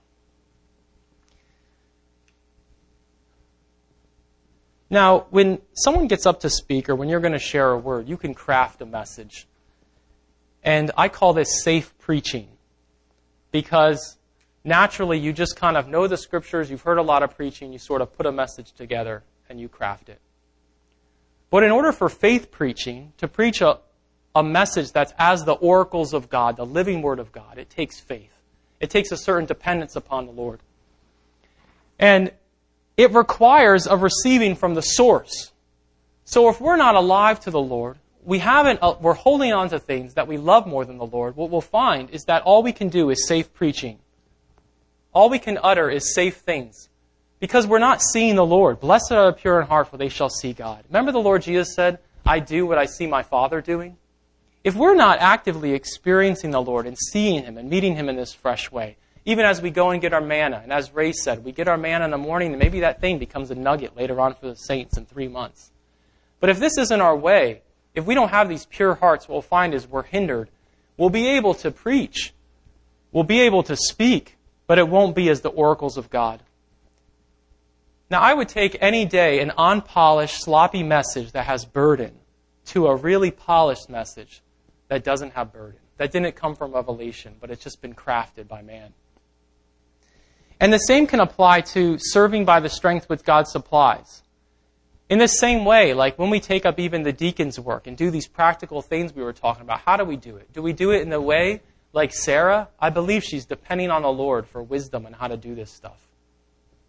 Now, when someone gets up to speak, or when you're going to share a word, you can craft a message. And I call this safe preaching, because naturally you just kind of know the scriptures, you've heard a lot of preaching, you sort of put a message together and you craft it. But in order for faith preaching to preach a message that's as the oracles of God, the living word of God, it takes faith. It takes a certain dependence upon the Lord. And it requires a receiving from the source. So if we're not alive to the Lord, we're holding on to things that we love more than the Lord, what we'll find is that all we can do is safe preaching. All we can utter is safe things, because we're not seeing the Lord. "Blessed are the pure in heart, for they shall see God." Remember the Lord Jesus said, "I do what I see my Father doing"? If we're not actively experiencing the Lord and seeing Him and meeting Him in this fresh way, even as we go and get our manna, and as Ray said, we get our manna in the morning, and maybe that thing becomes a nugget later on for the saints in 3 months. But if this isn't our way, if we don't have these pure hearts, what we'll find is we're hindered. We'll be able to preach. We'll be able to speak, but it won't be as the oracles of God. Now, I would take any day an unpolished, sloppy message that has burden to a really polished message that doesn't have burden, that didn't come from revelation, but it's just been crafted by man. And the same can apply to serving by the strength which God supplies. In the same way, like when we take up even the deacon's work and do these practical things we were talking about, how do we do it? Do we do it in the way like Sarah? I believe she's depending on the Lord for wisdom on how to do this stuff.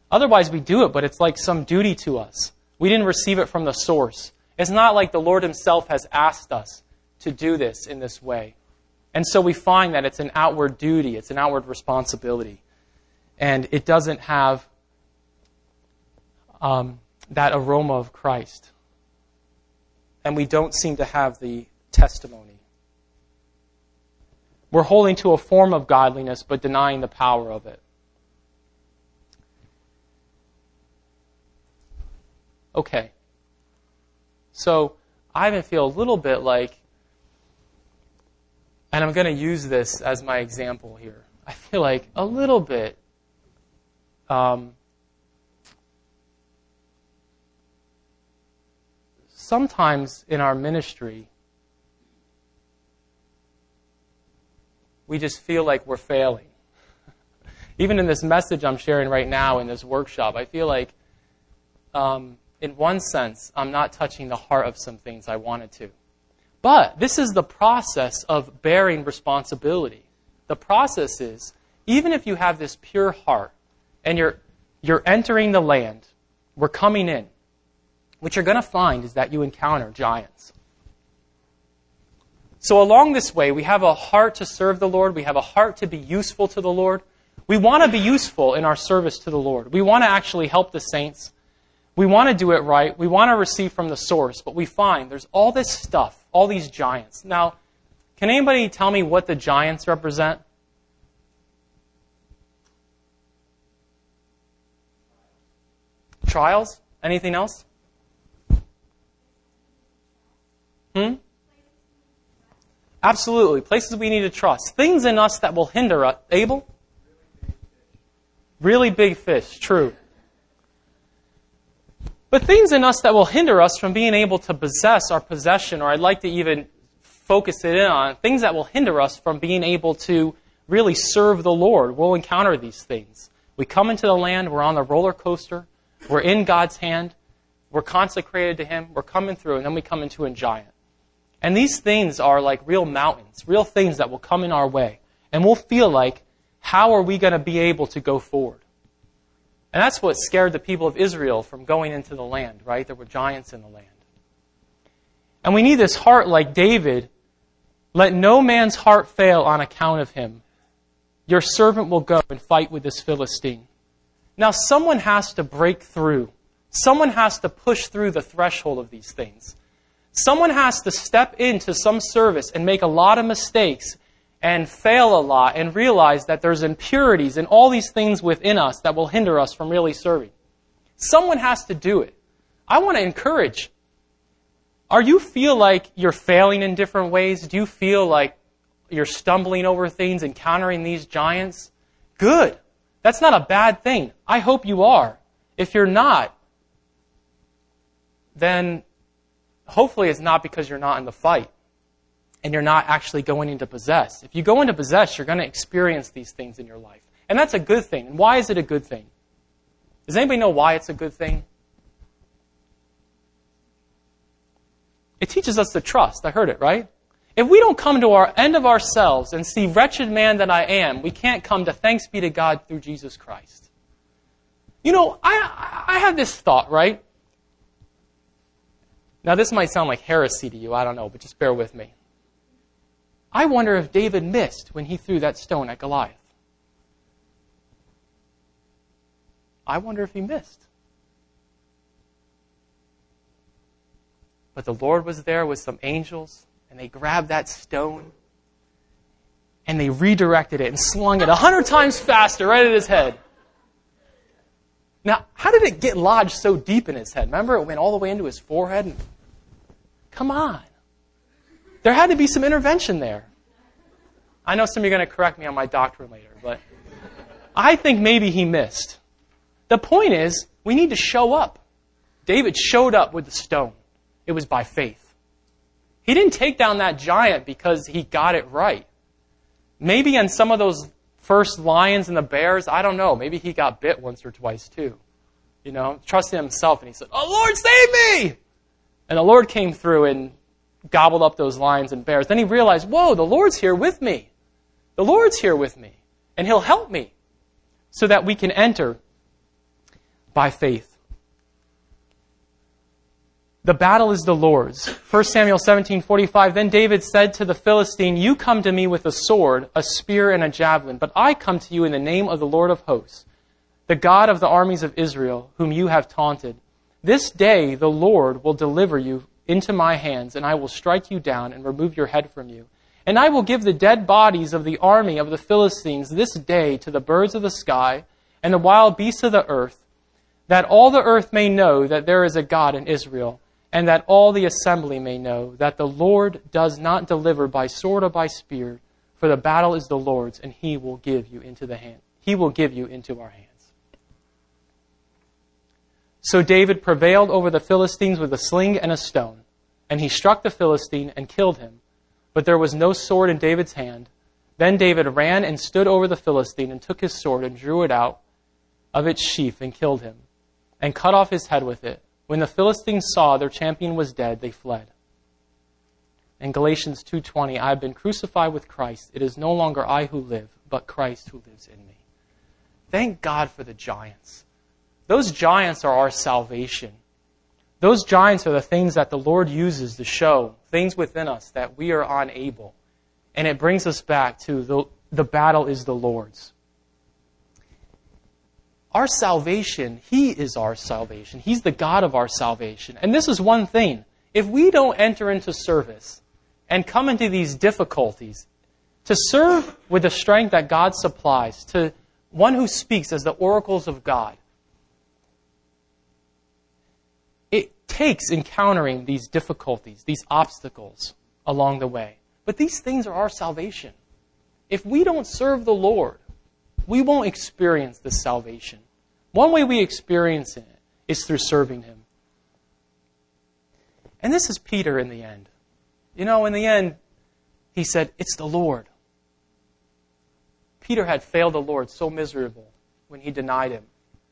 Otherwise we do it, but it's like some duty to us. We didn't receive it from the source. It's not like the Lord himself has asked us to do this in this way. And so we find that it's an outward duty, it's an outward responsibility. And it doesn't have that aroma of Christ. And we don't seem to have the testimony. We're holding to a form of godliness, but denying the power of it. Okay. So I even feel a little bit like, and I'm going to use this as my example here. I feel like a little bit sometimes in our ministry, we just feel like we're failing. Even in this message I'm sharing right now in this workshop, I feel like, in one sense, I'm not touching the heart of some things I wanted to. But this is the process of bearing responsibility. The process is, even if you have this pure heart, and you're entering the land, we're coming in, what you're going to find is that you encounter giants. So along this way, we have a heart to serve the Lord. We have a heart to be useful to the Lord. We want to be useful in our service to the Lord. We want to actually help the saints. We want to do it right. We want to receive from the source. But we find there's all this stuff, all these giants. Now, can anybody tell me what the giants represent? Trials? Anything else? Absolutely. Places we need to trust. Things in us that will hinder us. Abel? Really big fish. True. But things in us that will hinder us from being able to possess our possession, or I'd like to even focus it in on, things that will hinder us from being able to really serve the Lord. We'll encounter these things. We come into the land, we're on the roller coaster, we're in God's hand, we're consecrated to Him, we're coming through, and then we come into a giant. And these things are like real mountains, real things that will come in our way. And we'll feel like, how are we going to be able to go forward? And that's what scared the people of Israel from going into the land, right? There were giants in the land. And we need this heart like David. Let no man's heart fail on account of him. Your servant will go and fight with this Philistine. Now, someone has to break through. Someone has to push through the threshold of these things. Someone has to step into some service and make a lot of mistakes and fail a lot and realize that there's impurities and all these things within us that will hinder us from really serving. Someone has to do it. I want to encourage. Are you feel like you're failing in different ways? Do you feel like you're stumbling over things, encountering these giants? Good. That's not a bad thing. I hope you are. If you're not, then hopefully it's not because you're not in the fight and you're not actually going into possess. If you go into possess, you're going to experience these things in your life. And that's a good thing. And why is it a good thing? Does anybody know why it's a good thing? It teaches us to trust. I heard it, right? If we don't come to our end of ourselves and see, wretched man that I am, we can't come to thanks be to God through Jesus Christ. You know, I have this thought, right? Now, this might sound like heresy to you. I don't know, but just bear with me. I wonder if David missed when he threw that stone at Goliath. I wonder if he missed. But the Lord was there with some angels, and they grabbed that stone, and they redirected it and slung it 100 times faster right at his head. Now, how did it get lodged so deep in his head? Remember, it went all the way into his forehead? Come on. There had to be some intervention there. I know some of you are going to correct me on my doctrine later, but I think maybe he missed. The point is, we need to show up. David showed up with the stone. It was by faith. He didn't take down that giant because he got it right. Maybe in some of those first lions and the bears, I don't know. Maybe he got bit once or twice too. You know, trusting himself, and he said, "Oh, Lord, save me!" And the Lord came through and gobbled up those lions and bears. Then he realized, whoa, the Lord's here with me. The Lord's here with me. And He'll help me so that we can enter by faith. The battle is the Lord's. 1 Samuel 17:45, then David said to the Philistine, you come to me with a sword, a spear, and a javelin, but I come to you in the name of the Lord of hosts, the God of the armies of Israel, whom you have taunted. This day the Lord will deliver you into my hands, and I will strike you down and remove your head from you. And I will give the dead bodies of the army of the Philistines this day to the birds of the sky and the wild beasts of the earth, that all the earth may know that there is a God in Israel, and that all the assembly may know that the Lord does not deliver by sword or by spear, for the battle is the Lord's, and He will give you into our hands. So David prevailed over the Philistines with a sling and a stone, and he struck the Philistine and killed him. But there was no sword in David's hand. Then David ran and stood over the Philistine and took his sword and drew it out of its sheath and killed him, and cut off his head with it. When the Philistines saw their champion was dead, they fled. In Galatians 2:20, I have been crucified with Christ. It is no longer I who live, but Christ who lives in me. Thank God for the giants. Those giants are our salvation. Those giants are the things that the Lord uses to show things within us that we are unable. And it brings us back to the battle is the Lord's. Our salvation, He is our salvation. He's the God of our salvation. And this is one thing. If we don't enter into service and come into these difficulties, to serve with the strength that God supplies, to one who speaks as the oracles of God, it takes encountering these difficulties, these obstacles along the way. But these things are our salvation. If we don't serve the Lord, we won't experience this salvation. One way we experience it is through serving Him. And this is Peter in the end. You know, in the end, he said, it's the Lord. Peter had failed the Lord so miserable when he denied Him.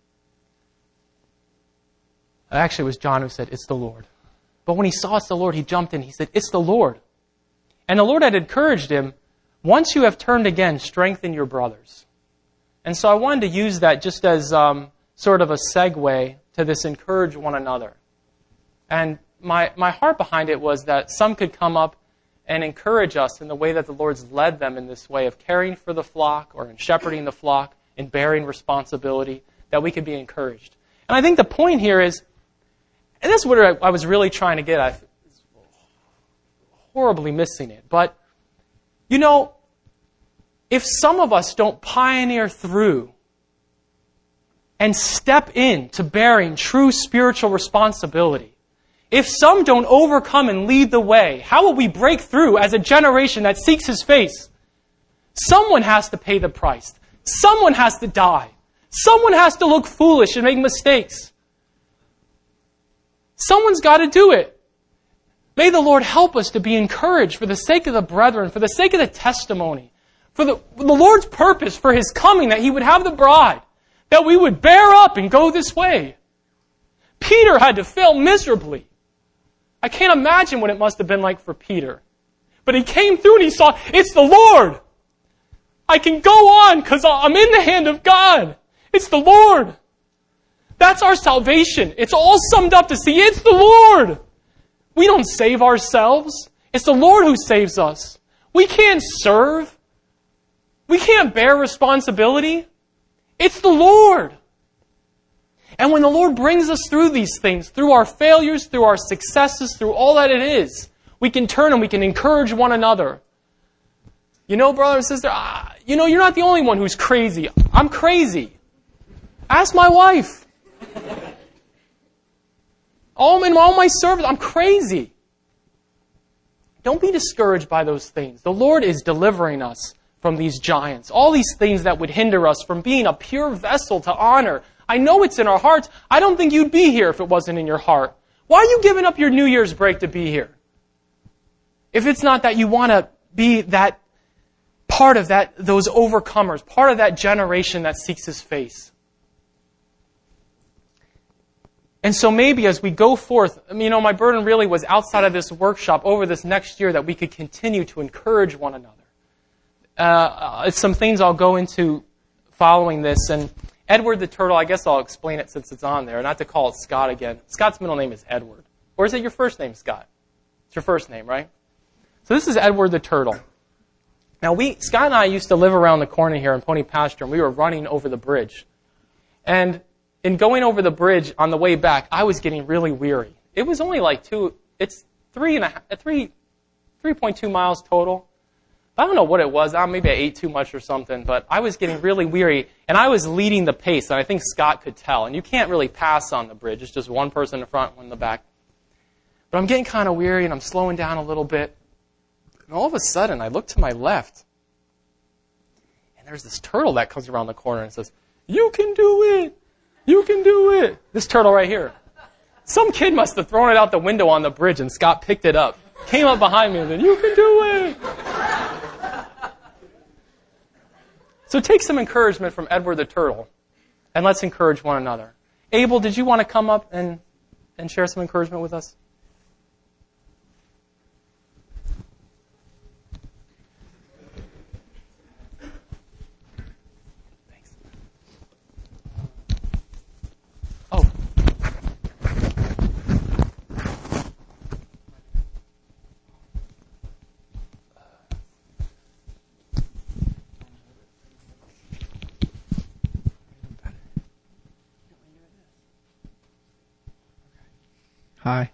Actually, it was John who said, it's the Lord. But when he saw it's the Lord, he jumped in. He said, it's the Lord. And the Lord had encouraged him, once you have turned again, strengthen your brothers. And so I wanted to use that just as sort of a segue to this encourage one another. And my heart behind it was that some could come up and encourage us in the way that the Lord's led them in this way of caring for the flock or in shepherding the flock and bearing responsibility, that we could be encouraged. And I think the point here is, and that's what I was really trying to get at. Horribly missing it. But, you know, if some of us don't pioneer through and step in to bearing true spiritual responsibility, if some don't overcome and lead the way, how will we break through as a generation that seeks His face? Someone has to pay the price. Someone has to die. Someone has to look foolish and make mistakes. Someone's got to do it. May the Lord help us to be encouraged for the sake of the brethren, for the sake of the testimony, for the Lord's purpose, for His coming, that He would have the bride, that we would bear up and go this way. Peter had to fail miserably. I can't imagine what it must have been like for Peter. But he came through and he saw, it's the Lord. I can go on because I'm in the hand of God. It's the Lord. That's our salvation. It's all summed up to see, it's the Lord. We don't save ourselves. It's the Lord who saves us. We can't serve. We can't bear responsibility. It's the Lord. And when the Lord brings us through these things, through our failures, through our successes, through all that it is, we can turn and we can encourage one another. You know, brother and sister, you're not the only one who's crazy. I'm crazy. Ask my wife. In all my service, I'm crazy. Don't be discouraged by those things. The Lord is delivering us from these giants. All these things that would hinder us from being a pure vessel to honor. I know it's in our hearts. I don't think you'd be here if it wasn't in your heart. Why are you giving up your New Year's break to be here? If it's not that you want to be that part of those overcomers, part of that generation that seeks His face. And so maybe as we go forth, my burden really was outside of this workshop over this next year that we could continue to encourage one another. Some things I'll go into following this, and Edward the Turtle, I guess I'll explain it since it's on there, not to call it Scott again. Scott's middle name is Edward. Or is it your first name, Scott? It's your first name, right? So this is Edward the Turtle. Now, Scott and I used to live around the corner here in Pony Pasture, and we were running over the bridge. And in going over the bridge on the way back, I was getting really weary. It was only like 3.2 miles total. I don't know what it was. Maybe I ate too much or something, but I was getting really weary, and I was leading the pace, and I think Scott could tell. And you can't really pass on the bridge. It's just one person in the front, one in the back. But I'm getting kind of weary, and I'm slowing down a little bit. And all of a sudden, I look to my left, and there's this turtle that comes around the corner and says, "You can do it! You can do it!" This turtle right here. Some kid must have thrown it out the window on the bridge, and Scott picked it up, came up behind me, and said, "You can do it!" So take some encouragement from Edward the Turtle, and let's encourage one another. Abel, did you want to come up and share some encouragement with us? Oh. Hi.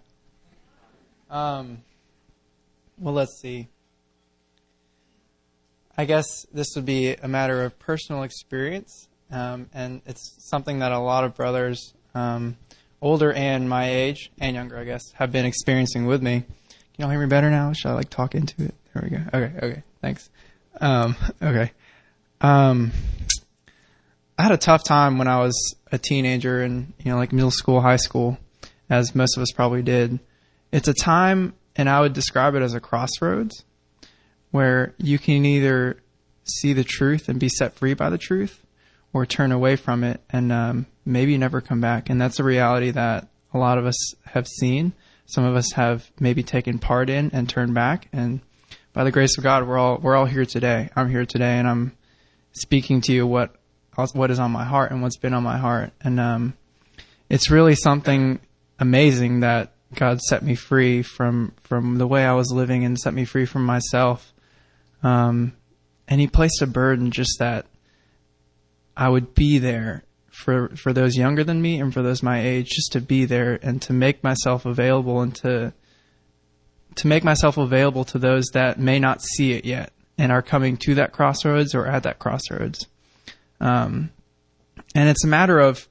Well, let's see. I guess this would be a matter of personal experience, and it's something that a lot of brothers, older and my age, and younger, I guess, have been experiencing with me. Can y'all hear me better now? Should I, talk into it? There we go. Okay, thanks. Okay. I had a tough time when I was a teenager and, middle school, high school, as most of us probably did. It's a time, and I would describe it as a crossroads, where you can either see the truth and be set free by the truth, or turn away from it and maybe never come back. And that's a reality that a lot of us have seen. Some of us have maybe taken part in and turned back. And by the grace of God, we're all here today. I'm here today, and I'm speaking to you what is on my heart and what's been on my heart. And it's really something amazing that God set me free from the way I was living and set me free from myself. And He placed a burden just that I would be there for those younger than me and for those my age, just to be there and to make myself available and to make myself available to those that may not see it yet and are coming to that crossroads or at that crossroads. And it's a matter of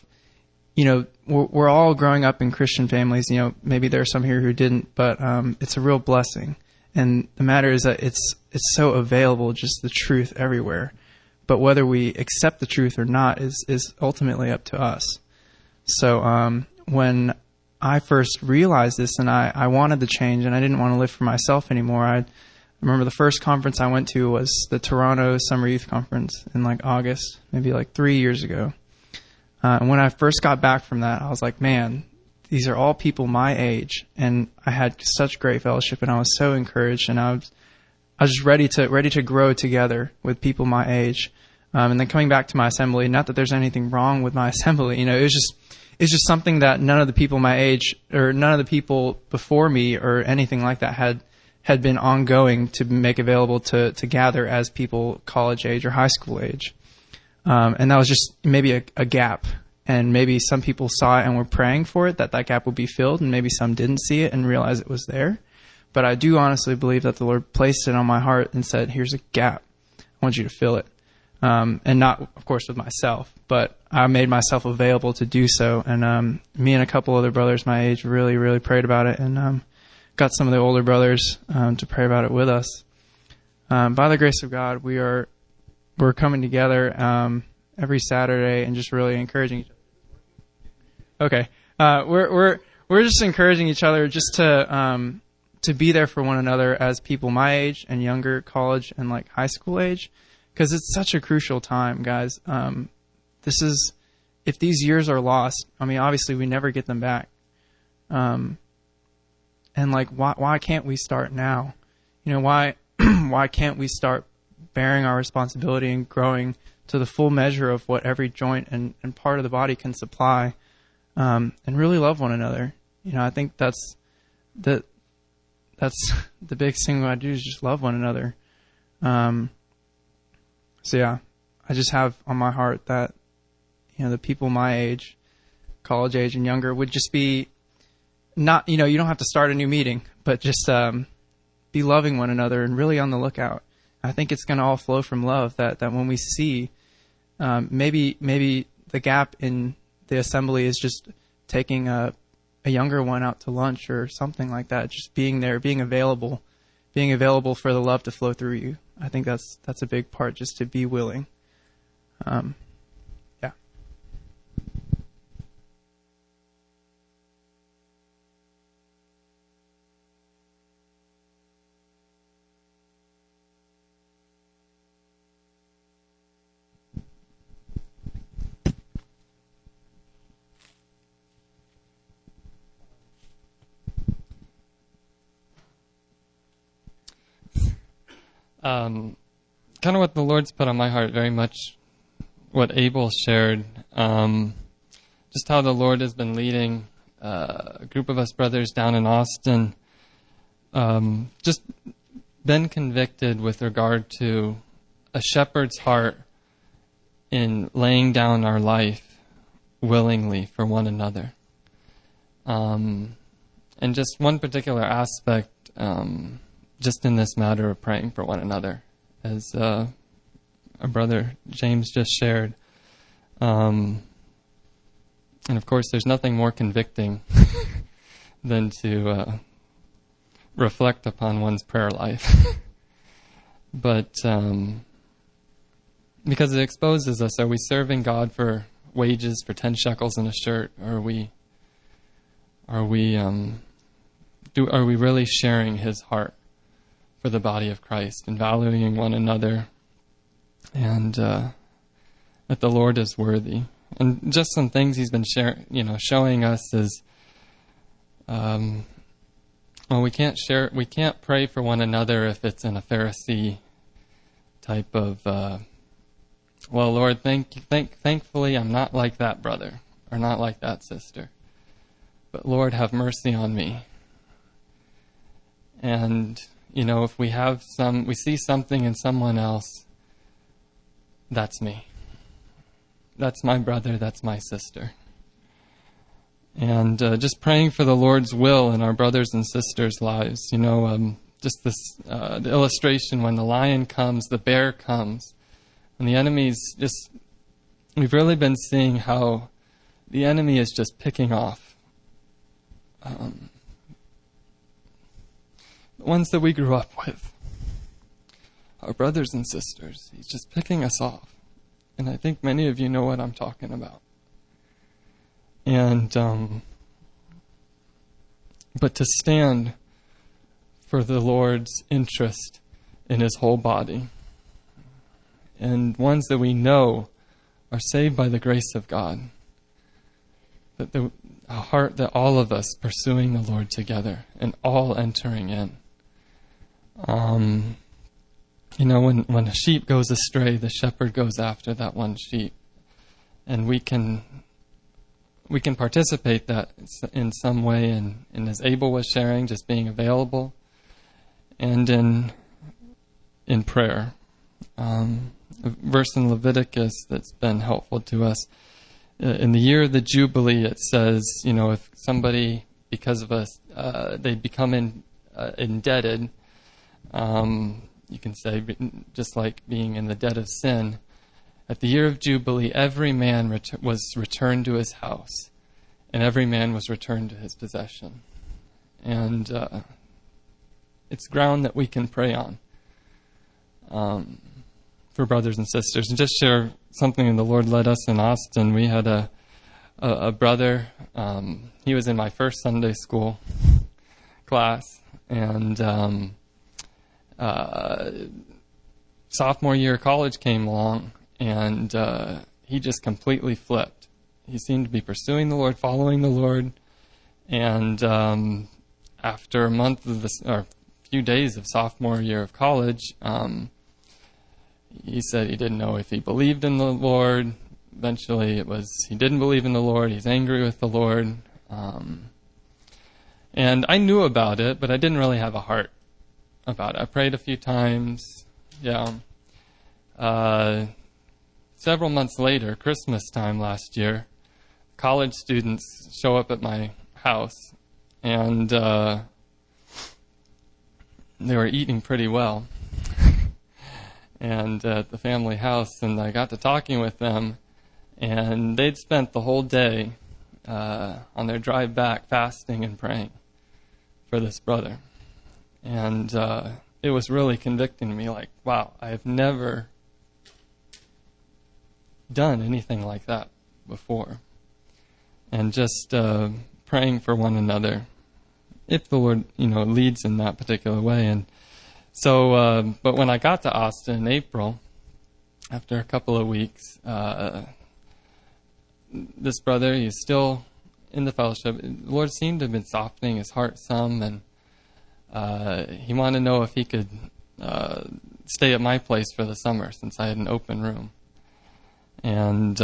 we're all growing up in Christian families. Maybe there are some here who didn't, but it's a real blessing. And the matter is that it's so available, just the truth everywhere. But whether we accept the truth or not is ultimately up to us. So when I first realized this and I wanted to change and I didn't want to live for myself anymore, I remember the first conference I went to was the Toronto Summer Youth Conference in August, maybe 3 years ago. And when I first got back from that, I was like, man, these are all people my age. And I had such great fellowship and I was so encouraged, and I was just ready to grow together with people my age. And then coming back to my assembly, not that there's anything wrong with my assembly, it's just something that none of the people my age or none of the people before me or anything like that had been ongoing to make available to gather as people college age or high school age. And that was just maybe a gap. And maybe some people saw it and were praying for it, that gap would be filled, and maybe some didn't see it and realize it was there. But I do honestly believe that the Lord placed it on my heart and said, here's a gap. I want you to fill it. And not, of course, with myself, but I made myself available to do so. And me and a couple other brothers my age really, really prayed about it, and got some of the older brothers to pray about it with us. By the grace of God, we're coming together every Saturday and just really encouraging each other. Okay, we're just encouraging each other just to be there for one another as people my age and younger, college and high school age, because it's such a crucial time, guys. If these years are lost, obviously we never get them back. And why can't we start now? Why can't we start bearing our responsibility and growing to the full measure of what every joint and part of the body can supply, and really love one another. I think that's the big thing we do, is just love one another. So yeah, I just have on my heart that, the people my age, college age and younger, would just be not, you don't have to start a new meeting, but just be loving one another and really on the lookout. I think it's going to all flow from love, that when we see, maybe the gap in the assembly is just taking a younger one out to lunch or something like that, just being there, being available for the love to flow through you. I think that's a big part, just to be willing. Yeah. Kind of what the Lord's put on my heart, very much what Abel shared, just how the Lord has been leading a group of us brothers down in Austin, just been convicted with regard to a shepherd's heart in laying down our life willingly for one another. And just one particular aspect, just in this matter of praying for one another, as our brother James just shared. And of course, there's nothing more convicting than to reflect upon one's prayer life. But because it exposes us, are we serving God for wages, for 10 shekels and a shirt? Or are we really sharing His heart for the body of Christ and valuing one another, and that the Lord is worthy? And just some things He's been showing us is, we can't pray for one another if it's in a Pharisee type of, Lord, thankfully I'm not like that brother or not like that sister, but Lord, have mercy on me. And if we see something in someone else, that's me. That's my brother, that's my sister. And just praying for the Lord's will in our brothers and sisters' lives. Just this, the illustration, when the lion comes, the bear comes. And the enemy's we've really been seeing how the enemy is just picking off the ones that we grew up with, our brothers and sisters. He's just picking us off. And I think many of you know what I'm talking about. And, but to stand for the Lord's interest in His whole body, and ones that we know are saved by the grace of God, that a heart that all of us pursuing the Lord together and all entering in. When a sheep goes astray, the shepherd goes after that one sheep, and we can participate that in some way, and as Abel was sharing, just being available, and in prayer. A verse in Leviticus that's been helpful to us. In the year of the Jubilee, it says, if somebody, because of us, they become indebted, you can say, just like being in the debt of sin, at the year of Jubilee, every man was returned to his house, and every man was returned to his possession. And it's ground that we can pray on for brothers and sisters. And just share something the Lord led us in Austin. We had a brother, he was in my first Sunday school class, and sophomore year of college came along, and he just completely flipped. He seemed to be pursuing the Lord, following the Lord, and after a few days of sophomore year of college, he said he didn't know if he believed in the Lord. Eventually it was he didn't believe in the Lord. He's angry with the Lord. And I knew about it, but I didn't really have a heart about it. I prayed a few times. Yeah. Several months later, Christmas time last year, college students show up at my house, and they were eating pretty well. And at the family house, and I got to talking with them, and they'd spent the whole day on their drive back fasting and praying for this brother. And it was really convicting me, like, wow, I have never done anything like that before. And just praying for one another, if the Lord, leads in that particular way. And so, but when I got to Austin in April, after a couple of weeks, this brother, he's still in the fellowship. The Lord seemed to have been softening his heart some, and he wanted to know if he could stay at my place for the summer, since I had an open room. And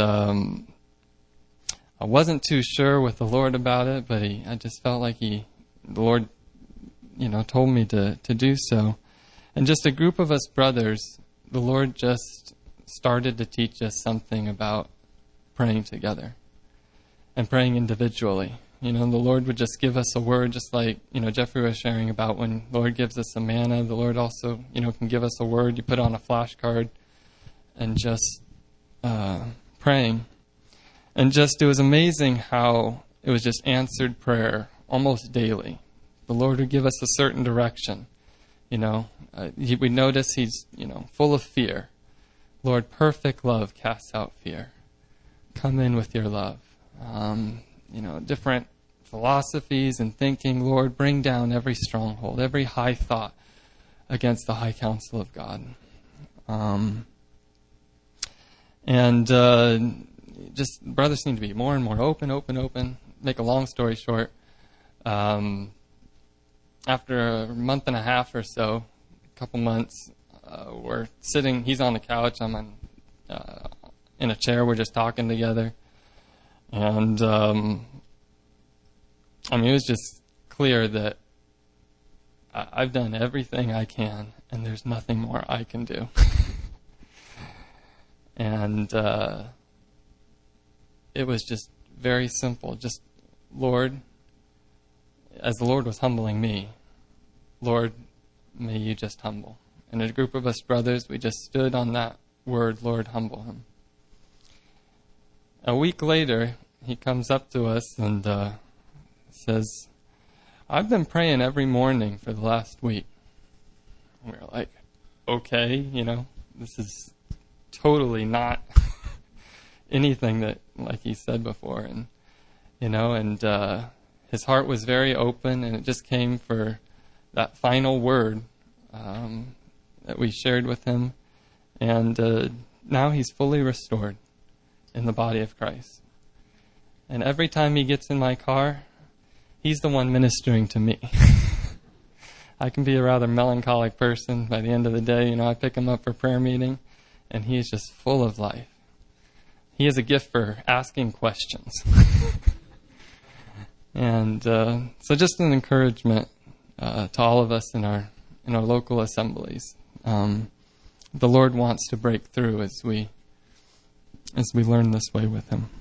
I wasn't too sure with the Lord about it, but I just felt like the Lord, told me to do so. And just a group of us brothers, the Lord just started to teach us something about praying together and praying individually. The Lord would just give us a word, just like, Jeffrey was sharing about when the Lord gives us a manna, the Lord also, can give us a word. You put on a flashcard and just praying. And just, it was amazing how it was just answered prayer almost daily. The Lord would give us a certain direction. We notice he's, full of fear. Lord, perfect love casts out fear. Come in with your love. Different philosophies and thinking. Lord, bring down every stronghold, every high thought against the high counsel of God. Just brothers seem to be more and more open. Make a long story short, after a month and a half or so, a couple months, we're sitting, he's on the couch, I'm in a chair, we're just talking together. And, it was just clear that I've done everything I can, and there's nothing more I can do. And it was just very simple. Just, Lord, as the Lord was humbling me, Lord, may you just humble. And a group of us brothers, we just stood on that word, Lord, humble him. A week later, he comes up to us and says, I've been praying every morning for the last week. And we were like, okay, this is totally not anything that, like he said before. And, his heart was very open, and it just came for that final word that we shared with him. And now he's fully restored in the body of Christ. And every time he gets in my car, he's the one ministering to me. I can be a rather melancholic person. By the end of the day, I pick him up for prayer meeting, and he is just full of life. He has a gift for asking questions. And so just an encouragement to all of us in our local assemblies. The Lord wants to break through as we learn this way with him.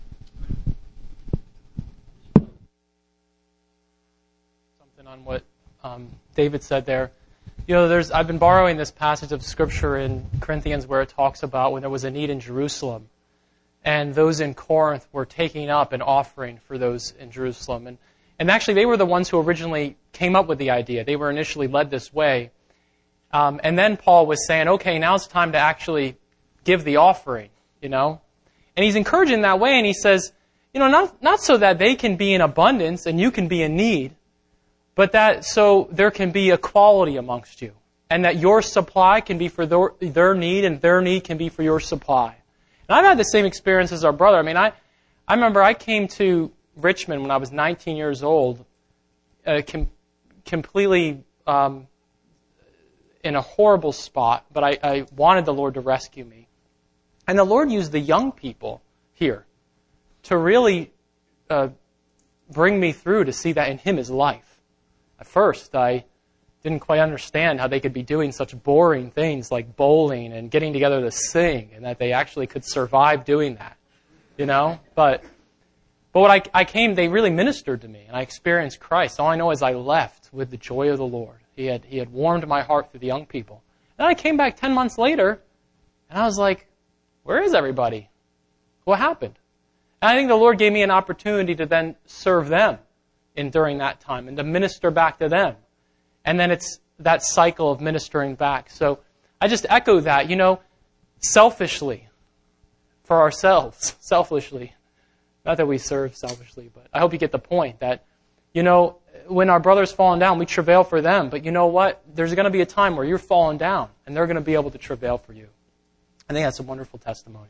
Something on what David said there. I've been borrowing this passage of Scripture in Corinthians where it talks about when there was a need in Jerusalem, and those in Corinth were taking up an offering for those in Jerusalem. And actually, they were the ones who originally came up with the idea. They were initially led this way. And then Paul was saying, okay, now it's time to actually give the offering, And he's encouraging that way, and he says, not so that they can be in abundance and you can be in need, but that so there can be equality amongst you, and that your supply can be for their need, and their need can be for your supply. And I've had the same experience as our brother. I remember I came to Richmond when I was 19 years old, completely in a horrible spot, but I wanted the Lord to rescue me. And the Lord used the young people here to really bring me through to see that in Him is life. At first, I didn't quite understand how they could be doing such boring things like bowling and getting together to sing, and that they actually could survive doing that, But when I came, they really ministered to me, and I experienced Christ. All I know is I left with the joy of the Lord. He had warmed my heart through the young people. And I came back 10 months later, and I was like, where is everybody? What happened? And I think the Lord gave me an opportunity to then serve them during that time and to minister back to them. And then it's that cycle of ministering back. So I just echo that, selfishly, for ourselves, selfishly. Not that we serve selfishly, but I hope you get the point that, when our brother's fallen down, we travail for them. But you know what? There's going to be a time where you're falling down, and they're going to be able to travail for you. I think that's a wonderful testimony.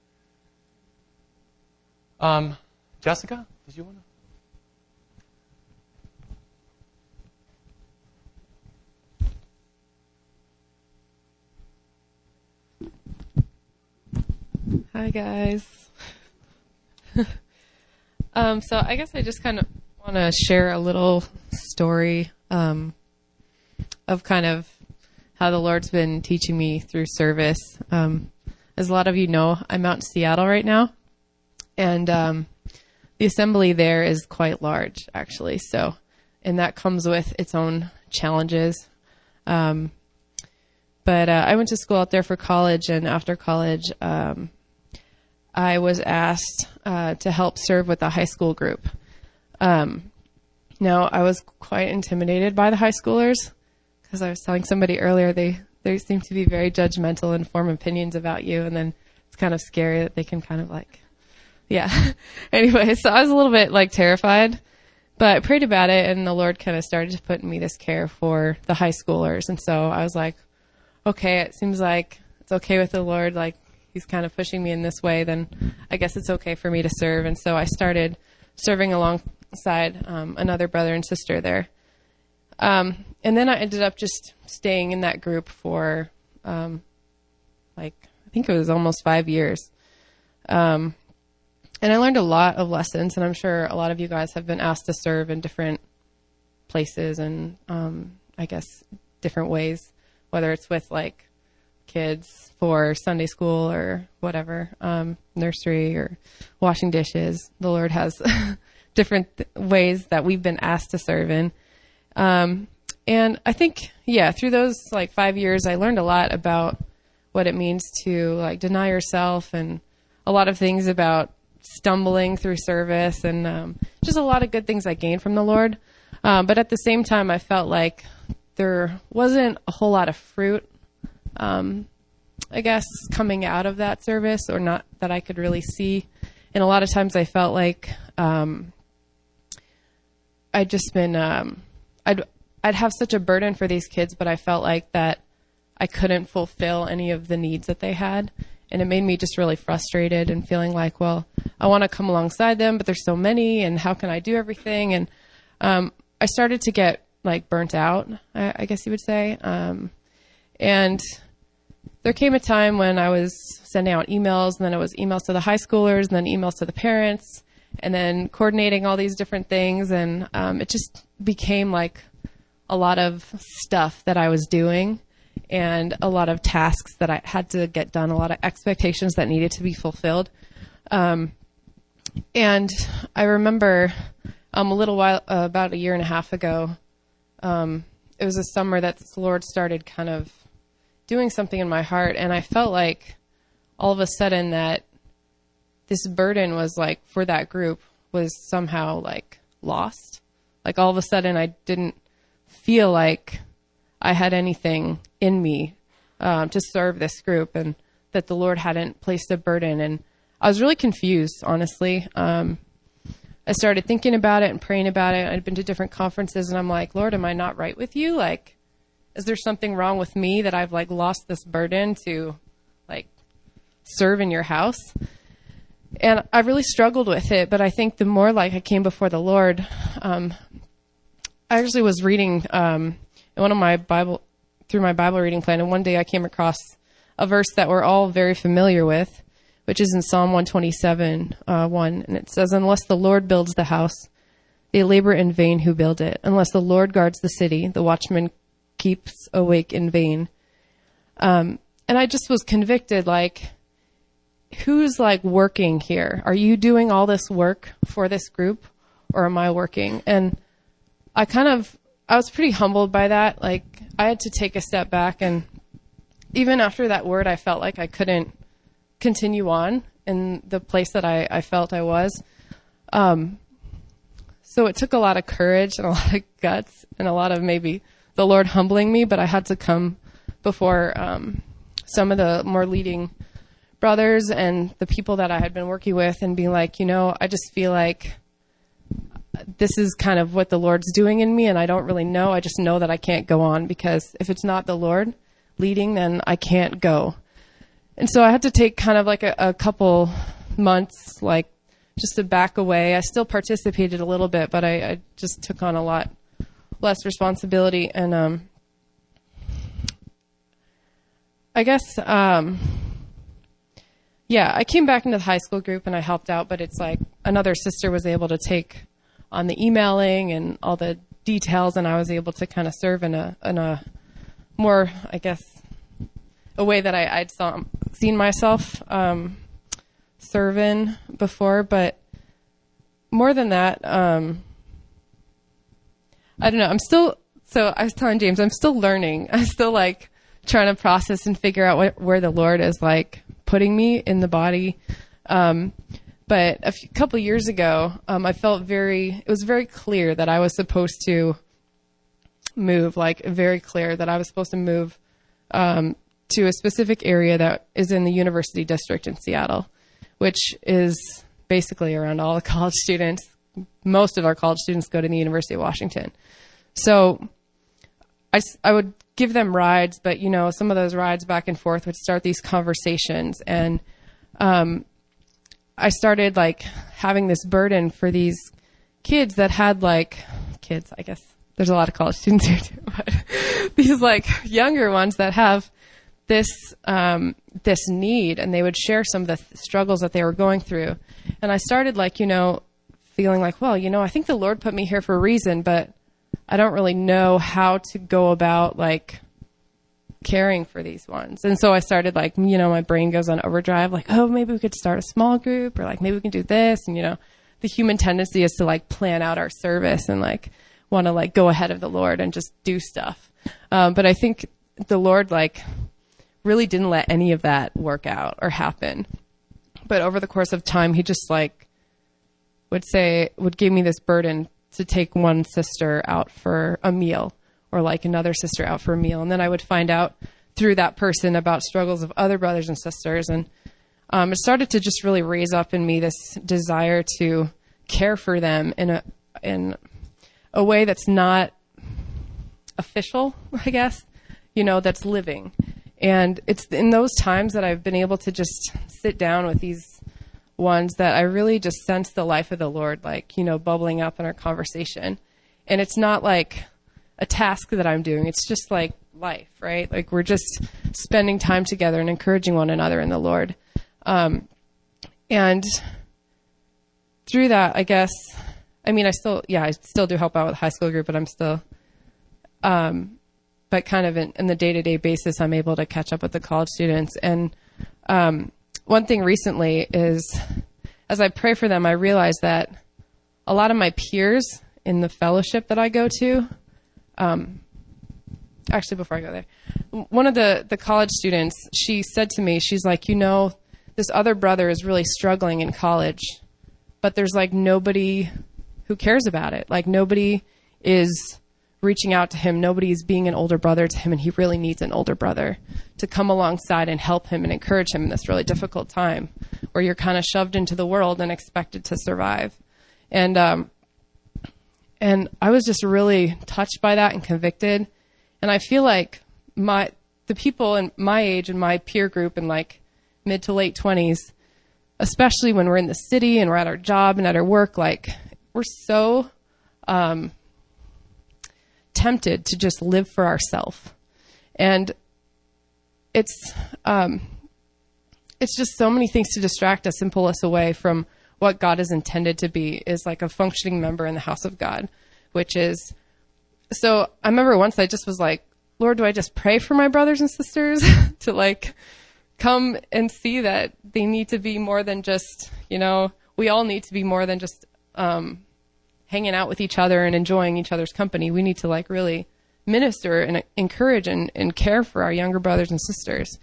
Jessica, did you want to? Hi, guys. So I guess I just kind of want to share a little story of kind of how the Lord's been teaching me through service. As a lot of you know, I'm out in Seattle right now, and the assembly there is quite large, actually. So, and that comes with its own challenges. But I went to school out there for college, and after college, I was asked to help serve with a high school group. Now, I was quite intimidated by the high schoolers, because I was telling somebody earlier, they seem to be very judgmental and form opinions about you, and then it's kind of scary that they can kind of Anyway, so I was a little bit terrified, but I prayed about it, and the Lord kind of started to put in me this care for the high schoolers. And so I was like, okay, it seems like it's okay with the Lord, He's kind of pushing me in this way, then I guess it's okay for me to serve. And so I started serving alongside another brother and sister there. And then I ended up just staying in that group for, I think it was almost 5 years. And I learned a lot of lessons, and I'm sure a lot of you guys have been asked to serve in different places and, I guess, different ways, whether it's with kids for Sunday school or whatever, nursery or washing dishes. The Lord has different ways that we've been asked to serve in. And I think, through those 5 years, I learned a lot about what it means to deny yourself, and a lot of things about stumbling through service, and just a lot of good things I gained from the Lord. But at the same time, I felt like there wasn't a whole lot of fruit, I guess, coming out of that service, or not that I could really see. And a lot of times I felt like I'd just been, I'd have such a burden for these kids, but I felt like that I couldn't fulfill any of the needs that they had. And it made me just really frustrated and feeling like, well, I want to come alongside them, but there's so many, and how can I do everything? And I started to get burnt out, I guess you would say. And there came a time when I was sending out emails, and then it was emails to the high schoolers, and then emails to the parents, and then coordinating all these different things. And it just became a lot of stuff that I was doing, and a lot of tasks that I had to get done, a lot of expectations that needed to be fulfilled. And I remember a little while, about a year and a half ago, it was a summer that the Lord started kind of doing something in my heart, and I felt like all of a sudden that this burden was for that group was somehow lost. All of a sudden I didn't feel like I had anything in me to serve this group, and that the Lord hadn't placed a burden. And I was really confused, honestly. I started thinking about it and praying about it. I'd been to different conferences, and I'm like, Lord, am I not right with you? Is there something wrong with me that I've lost this burden to serve in your house? And I really struggled with it, but I think the more I came before the Lord, I actually was reading in one of my Bible through my Bible reading plan, and one day I came across a verse that we're all very familiar with, which is in Psalm 127, 1. And it says, "Unless the Lord builds the house, they labor in vain who build it. Unless the Lord guards the city, the watchman keeps awake in vain." And I just was convicted, like, who's like working here? Are you doing all this work for this group, or am I working? And I was pretty humbled by that. Like, I had to take a step back, and even after that word, I felt like I couldn't continue on in the place that I felt I was. So it took a lot of courage and a lot of guts and a lot of maybe the Lord humbling me, but I had to come before some of the more leading brothers and the people that I had been working with and be like, I just feel like this is kind of what the Lord's doing in me, and I don't really know. I just know that I can't go on, because if it's not the Lord leading, then I can't go. And so I had to take kind of like a couple months, like, just to back away. I still participated a little bit, but I just took on a lot less responsibility. And I guess, I came back into the high school group and I helped out, but it's like another sister was able to take on the emailing and all the details, and I was able to kind of serve in a more, I guess, a way that I'd seen myself serve in before. But more than that, I don't know. So I was telling James, I'm still learning. I'm still like trying to process and figure out where the Lord is like putting me in the body. But a couple years ago, I felt it was very clear that I was supposed to move, like very clear that I was supposed to move to a specific area that is in the University District in Seattle, which is basically around all the college students. Most of our college students go to the University of Washington. So I would give them rides, but, some of those rides back and forth would start these conversations. And I started, like, having this burden for these kids that had, like, kids, I guess. There's a lot of college students here, too. But these, like, younger ones that have this need, and they would share some of the struggles that they were going through. And I started, like, feeling like, well, I think the Lord put me here for a reason, but I don't really know how to go about, like, caring for these ones. And so I started, like, my brain goes on overdrive, like, oh, maybe we could start a small group, or, like, maybe we can do this. And, the human tendency is to, like, plan out our service and, like, want to, like, go ahead of the Lord and just do stuff. But I think the Lord, like, really didn't let any of that work out or happen. But over the course of time, he just, like, would give me this burden to take one sister out for a meal, or like another sister out for a meal. And then I would find out through that person about struggles of other brothers and sisters. And it started to just really raise up in me this desire to care for them in a way that's not official, I guess, that's living. And it's in those times that I've been able to just sit down with these ones that I really just sense the life of the Lord, like, bubbling up in our conversation. And it's not like a task that I'm doing. It's just like life, right? Like, we're just spending time together and encouraging one another in the Lord. And through that, I guess, I still do help out with the high school group, but I'm still, but kind of in the day-to-day basis, I'm able to catch up with the college students. And one thing recently is, as I pray for them, I realize that a lot of my peers in the fellowship that I go to, actually, before I go there, one of the college students, she said to me, she's like, this other brother is really struggling in college, but there's like nobody who cares about it. Like, nobody is reaching out to him. Nobody's being an older brother to him, and he really needs an older brother to come alongside and help him and encourage him in this really difficult time where you're kind of shoved into the world and expected to survive. And I was just really touched by that and convicted. And I feel like the people in my age and my peer group in like mid to late 20s, especially when we're in the city and we're at our job and at our work, like, we're so tempted to just live for ourselves And it's just so many things to distract us and pull us away from what God is intended to be, is like a functioning member in the house of God, which is, so I remember once I just was like, Lord, do I just pray for my brothers and sisters to like come and see that they need to be more than just, we all need to be more than just hanging out with each other and enjoying each other's company. We need to like really minister and encourage and care for our younger brothers and sisters.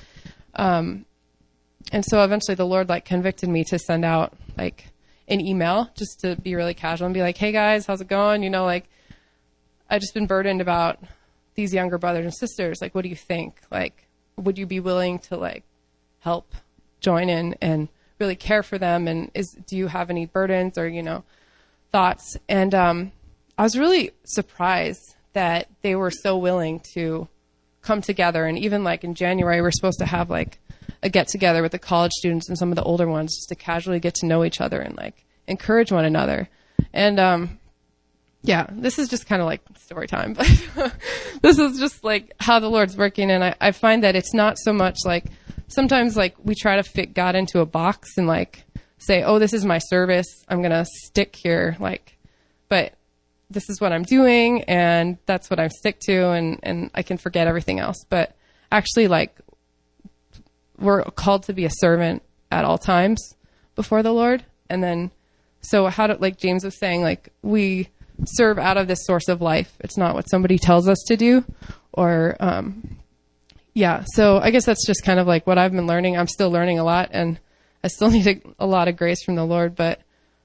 And so eventually the Lord like convicted me to send out like an email just to be really casual and be like, hey guys, how's it going? Like I've just been burdened about these younger brothers and sisters. Like, what do you think? Like, would you be willing to like help join in and really care for them? And do you have any burdens or, thoughts? And I was really surprised that they were so willing to come together. And even like in January, we're supposed to have like a get together with the college students and some of the older ones just to casually get to know each other and like encourage one another. And this is just kind of like story time, but this is just like how the Lord's working. And I find that it's not so much like, sometimes like we try to fit God into a box and like say, oh, this is my service, I'm going to stick here. But this is what I'm doing and that's what I stick to, and I can forget everything else. But actually, like, we're called to be a servant at all times before the Lord. And then, so like James was saying, like, we serve out of this source of life. It's not what somebody tells us to do or, so I guess that's just kind of like what I've been learning. I'm still learning a lot and I still need a lot of grace from the Lord, but,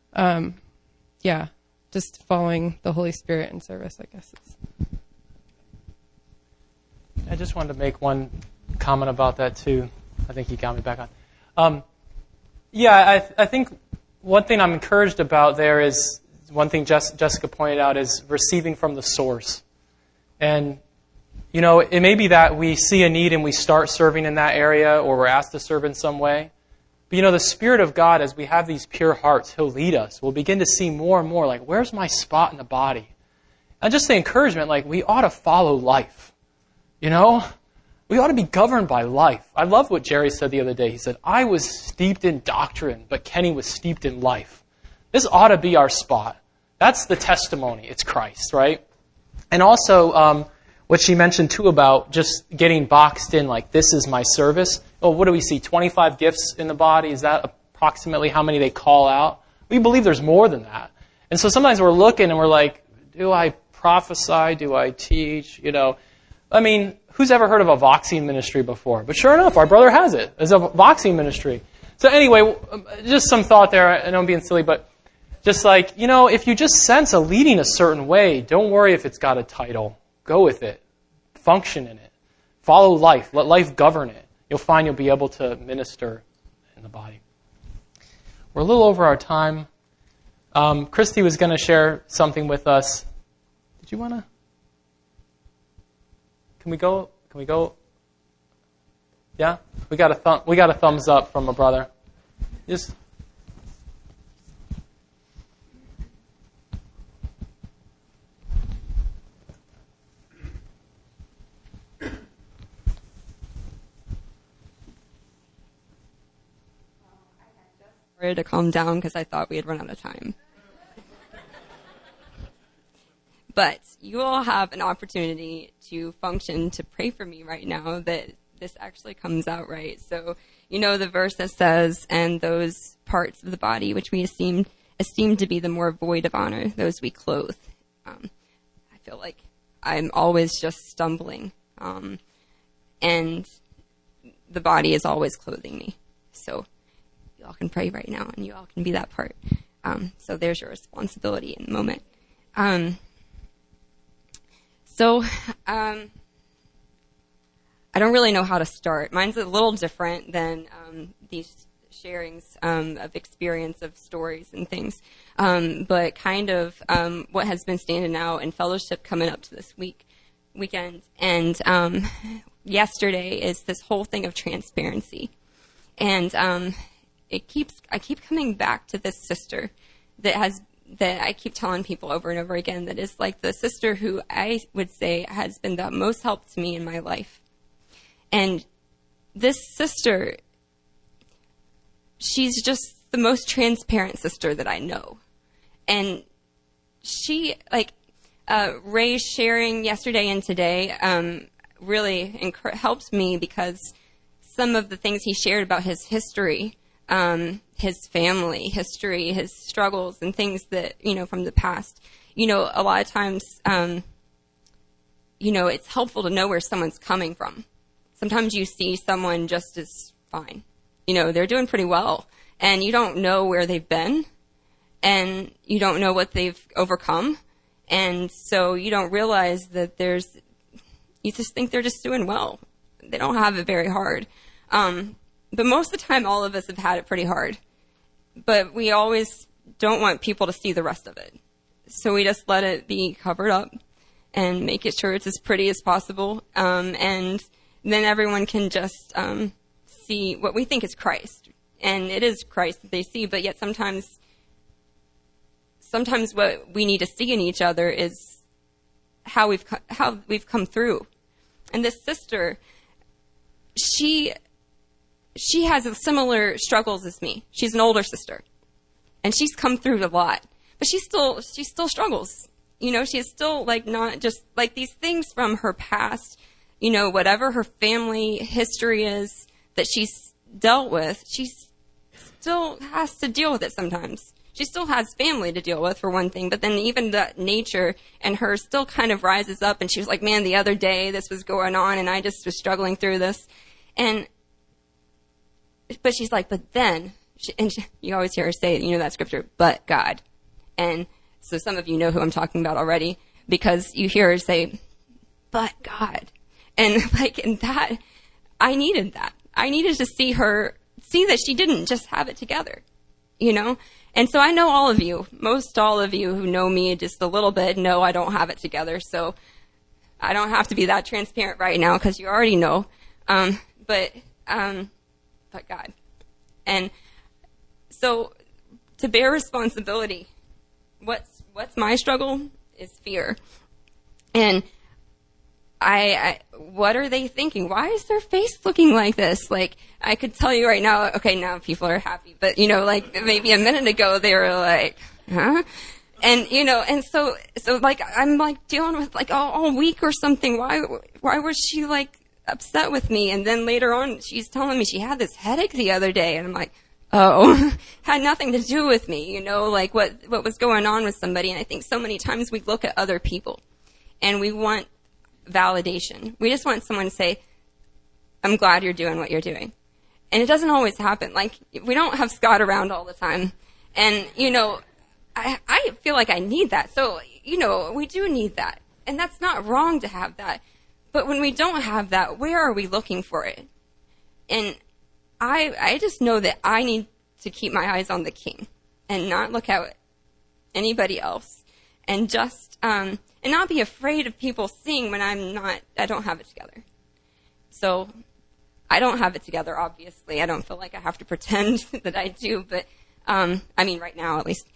just following the Holy Spirit in service, I guess. I just wanted to make one comment about that too. I think he got me back on. I think one thing I'm encouraged about there is, one thing Jessica pointed out is receiving from the source. And, it may be that we see a need and we start serving in that area, or we're asked to serve in some way. But, the Spirit of God, as we have these pure hearts, He'll lead us. We'll begin to see more and more, like, where's my spot in the body? And just the encouragement, like, we ought to follow life. We ought to be governed by life. I love what Jerry said the other day. He said, I was steeped in doctrine, but Kenny was steeped in life. This ought to be our spot. That's the testimony. It's Christ, right? And also, what she mentioned too about just getting boxed in, like, this is my service. Oh, what do we see? 25 gifts in the body? Is that approximately how many they call out? We believe there's more than that. And so sometimes we're looking and we're like, do I prophesy? Do I teach? Who's ever heard of a Voxing ministry before? But sure enough, our brother has it. It's a Voxing ministry. So anyway, just some thought there. I know I'm being silly, but just like, if you just sense a leading a certain way, don't worry if it's got a title. Go with it. Function in it. Follow life. Let life govern it. You'll find you'll be able to minister in the body. We're a little over our time. Christy was going to share something with us. Did you want to? Can we go? Yeah? We got a thumbs up from a brother. Just to calm down because I thought we had run out of time. But you all have an opportunity to function, to pray for me right now, that this actually comes out right. So, the verse that says, and those parts of the body which we esteem to be the more void of honor, those we clothe. I feel like I'm always just stumbling. And the body is always clothing me. So you all can pray right now, and you all can be that part. So there's your responsibility in the moment. I don't really know how to start. Mine's a little different than these sharings of experience, of stories and things. But kind of what has been standing out in fellowship coming up to this weekend. And yesterday is this whole thing of transparency. And I keep coming back to this sister that I keep telling people over and over again, that is like the sister who I would say has been the most help to me in my life And this sister, she's just the most transparent sister that I know. And she, like, Ray's sharing yesterday and today really helped me, because some of the things he shared about his history, his family history, his struggles, and things that, from the past, a lot of times, it's helpful to know where someone's coming from. Sometimes you see someone just as fine. They're doing pretty well, and you don't know where they've been, and you don't know what they've overcome. And so you don't realize that you just think they're just doing well. They don't have it very hard. But most of the time, all of us have had it pretty hard. But we always don't want people to see the rest of it. So we just let it be covered up and make it sure it's as pretty as possible. And then everyone can just see what we think is Christ. And it is Christ that they see, but yet sometimes what we need to see in each other is how we've come through. And this sister, she has similar struggles as me. She's an older sister, and she's come through a lot, but she still struggles. She's still not just these things from her past, whatever her family history is that she's dealt with, she still has to deal with it sometimes. She still has family to deal with, for one thing, but then even the nature and her still kind of rises up, and she was like, man, the other day this was going on, and I just was struggling through this. But she's like, but then, you always hear her say, that scripture, but God. And so some of you know who I'm talking about already, because you hear her say, but God. And that, I needed that. I needed to see that she didn't just have it together, And so I know all of you, most all of you who know me just a little bit, know I don't have it together. So I don't have to be that transparent right now, because you already know. But God. And so to bear responsibility, what's my struggle is fear. And what are they thinking? Why is their face looking like this? I could tell you right now, okay, now people are happy, but maybe a minute ago they were like, huh? And, and so I'm dealing with all week or something. Why was she upset with me? And then later on, she's telling me she had this headache the other day, and I'm like, oh, had nothing to do with me, what was going on with somebody. And I think so many times we look at other people and we want validation. We just want someone to say, I'm glad you're doing what you're doing. And it doesn't always happen. We don't have Scott around all the time. And, I feel like I need that. So, we do need that. And that's not wrong to have that. But when we don't have that, where are we looking for it? And I just know that I need to keep my eyes on the King and not look at anybody else, and just and not be afraid of people seeing when I don't have it together. So I don't have it together, obviously. I don't feel like I have to pretend that I do, but right now at least.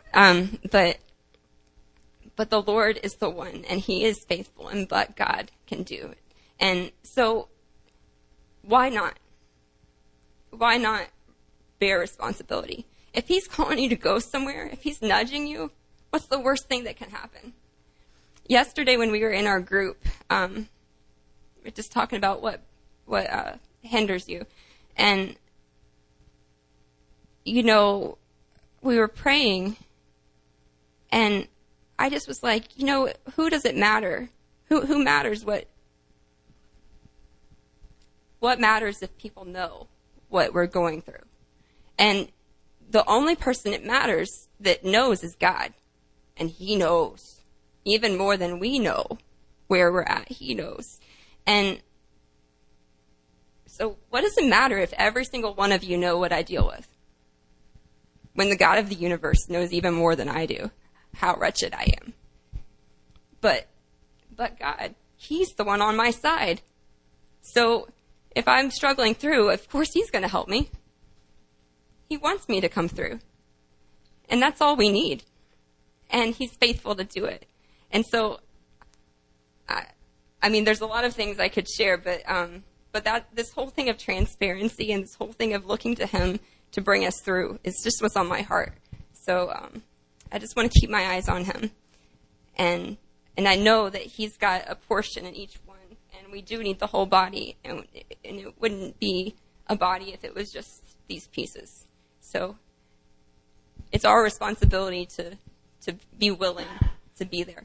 But the Lord is the one, and He is faithful, and but God can do it. And so, why not? Why not bear responsibility? If He's calling you to go somewhere, if He's nudging you, what's the worst thing that can happen? Yesterday when we were in our group, we were just talking about what hinders you. And, we were praying, and I just was like, who does it matter? Who matters what matters if people know what we're going through? And the only person it matters that knows is God. And He knows even more than we know where we're at. He knows. And so what does it matter if every single one of you know what I deal with? When the God of the universe knows even more than I do how wretched I am. But God, He's the one on my side. So if I'm struggling through, of course He's going to help me. He wants me to come through. And that's all we need. And He's faithful to do it. And so, there's a lot of things I could share, but But this whole thing of transparency and this whole thing of looking to him to bring us through is just what's on my heart. So I just want to keep my eyes on him. And I know that he's got a portion in each one. And we do need the whole body. And it wouldn't be a body if it was just these pieces. So it's our responsibility to be willing to be there.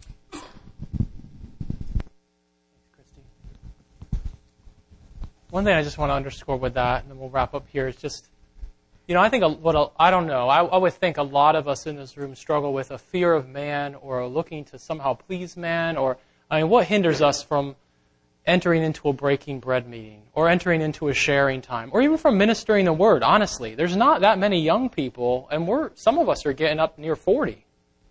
One thing I just want to underscore with that, and then we'll wrap up here, is just, I think I don't know. I would think a lot of us in this room struggle with a fear of man or looking to somehow please man, or, what hinders us from entering into a breaking bread meeting or entering into a sharing time or even from ministering the word? Honestly, there's not that many young people, and some of us are getting up near 40.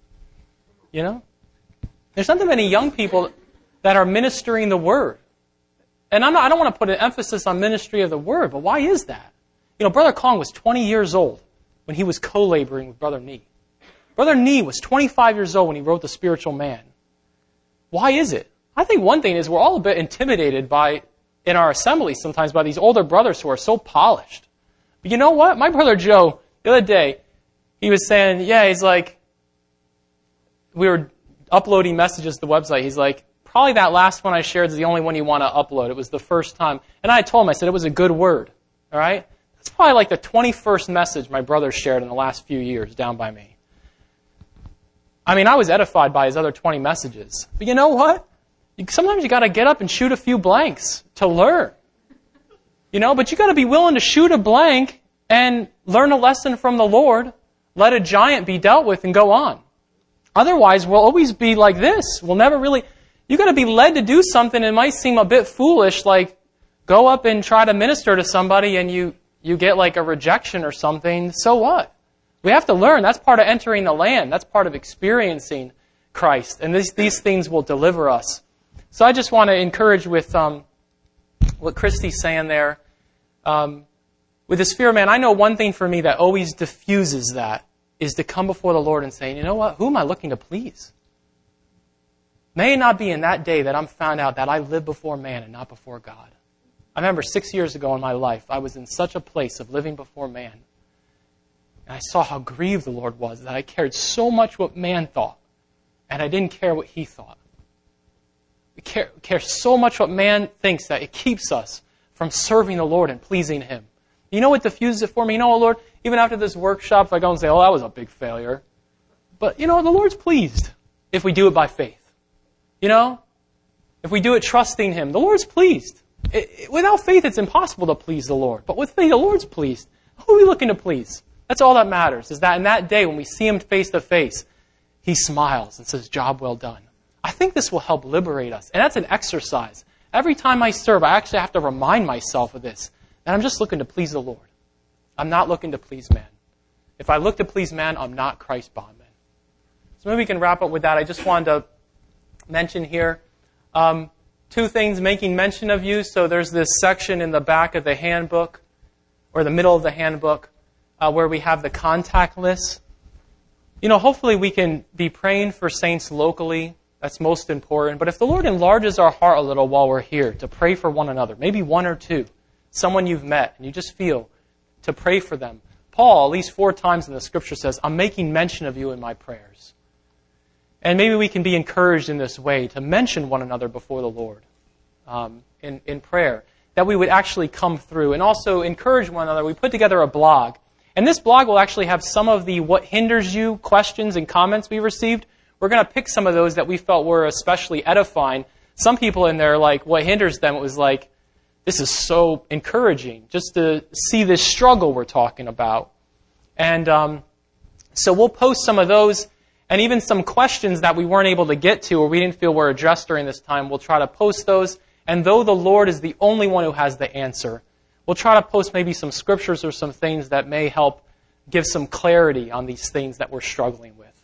There's not that many young people that are ministering the word. And I don't want to put an emphasis on ministry of the word, but why is that? Brother Kong was 20 years old when he was co-laboring with Brother Nee. Brother Nee was 25 years old when he wrote The Spiritual Man. Why is it? I think one thing is we're all a bit intimidated in our assembly sometimes by these older brothers who are so polished. But you know what? My brother Joe, the other day, he was saying, he's like, we were uploading messages to the website. He's like, probably that last one I shared is the only one you want to upload. It was the first time. And I told him, I said, it was a good word. All right? That's probably like the 21st message my brother shared in the last few years down by me. I was edified by his other 20 messages. But you know what? Sometimes you got to get up and shoot a few blanks to learn. But you got to be willing to shoot a blank and learn a lesson from the Lord. Let a giant be dealt with and go on. Otherwise, we'll always be like this. We'll never really... You got to be led to do something. It might seem a bit foolish, like go up and try to minister to somebody and you get like a rejection or something. So what? We have to learn. That's part of entering the land. That's part of experiencing Christ. And these things will deliver us. So I just want to encourage with what Christy's saying there. With this fear of man, I know one thing for me that always diffuses that is to come before the Lord and say, you know what? Who am I looking to please? May it not be in that day that I'm found out that I live before man and not before God. I remember 6 years ago in my life, I was in such a place of living before man. And I saw how grieved the Lord was, that I cared so much what man thought, and I didn't care what he thought. We care so much what man thinks that it keeps us from serving the Lord and pleasing him. You know what diffuses it for me? Lord, even after this workshop, if I go and say, that was a big failure. But, the Lord's pleased if we do it by faith. If we do it trusting him, the Lord's pleased. Without faith, it's impossible to please the Lord. But with faith, the Lord's pleased. Who are we looking to please? That's all that matters, is that in that day when we see him face to face, he smiles and says, job well done. I think this will help liberate us. And that's an exercise. Every time I serve, I actually have to remind myself of this. And I'm just looking to please the Lord. I'm not looking to please man. If I look to please man, I'm not Christ's bondman. So maybe we can wrap up with that. I just wanted to mention here two things, making mention of you. So there's this section in the back of the handbook, or the middle of the handbook, where we have the contact list. Hopefully we can be praying for saints locally. That's most important. But if the Lord enlarges our heart a little while we're here to pray for one another, maybe one or two, someone you've met, and you just feel to pray for them. Paul, at least 4 times in the Scripture, says, I'm making mention of you in my prayers. And maybe we can be encouraged in this way to mention one another before the Lord in prayer, that we would actually come through and also encourage one another. We put together a blog. And this blog will actually have some of the what hinders you questions and comments we received. We're going to pick some of those that we felt were especially edifying. Some people in there, like, what hinders them, it was like, this is so encouraging just to see this struggle we're talking about. And so we'll post some of those. And even some questions that we weren't able to get to or we didn't feel were addressed during this time, we'll try to post those. And though the Lord is the only one who has the answer, we'll try to post maybe some scriptures or some things that may help give some clarity on these things that we're struggling with.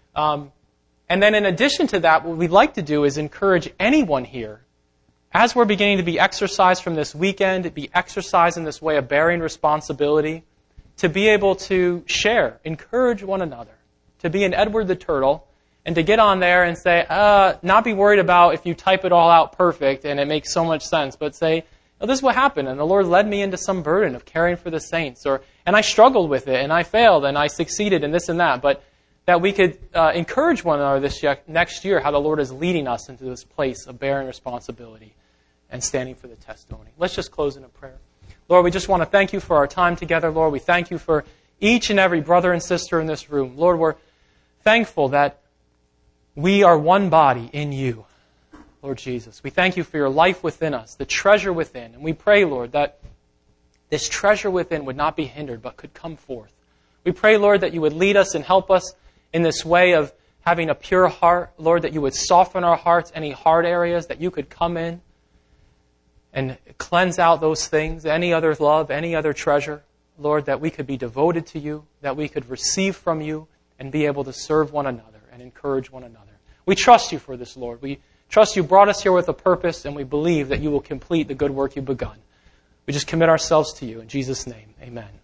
And then in addition to that, what we'd like to do is encourage anyone here, as we're beginning to be exercised from this weekend, to be exercised in this way of bearing responsibility, to be able to share, encourage one another, to be an Edward the Turtle, and to get on there and say, not be worried about if you type it all out perfect and it makes so much sense, but say, Well, this is what happened, and the Lord led me into some burden of caring for the saints, and I struggled with it, and I failed, and I succeeded, and this and that, but that we could encourage one another next year how the Lord is leading us into this place of bearing responsibility and standing for the testimony. Let's just close in a prayer. Lord, we just want to thank you for our time together, Lord. We thank you for each and every brother and sister in this room. Lord, we're thankful that we are one body in you, Lord Jesus. We thank you for your life within us, the treasure within. And we pray, Lord, that this treasure within would not be hindered but could come forth. We pray, Lord, that you would lead us and help us in this way of having a pure heart. Lord, that you would soften our hearts, any hard areas, that you could come in and cleanse out those things, any other love, any other treasure. Lord, that we could be devoted to you, that we could receive from you and be able to serve one another and encourage one another. We trust you for this, Lord. We trust you brought us here with a purpose, and we believe that you will complete the good work you've begun. We just commit ourselves to you. In Jesus' name, amen.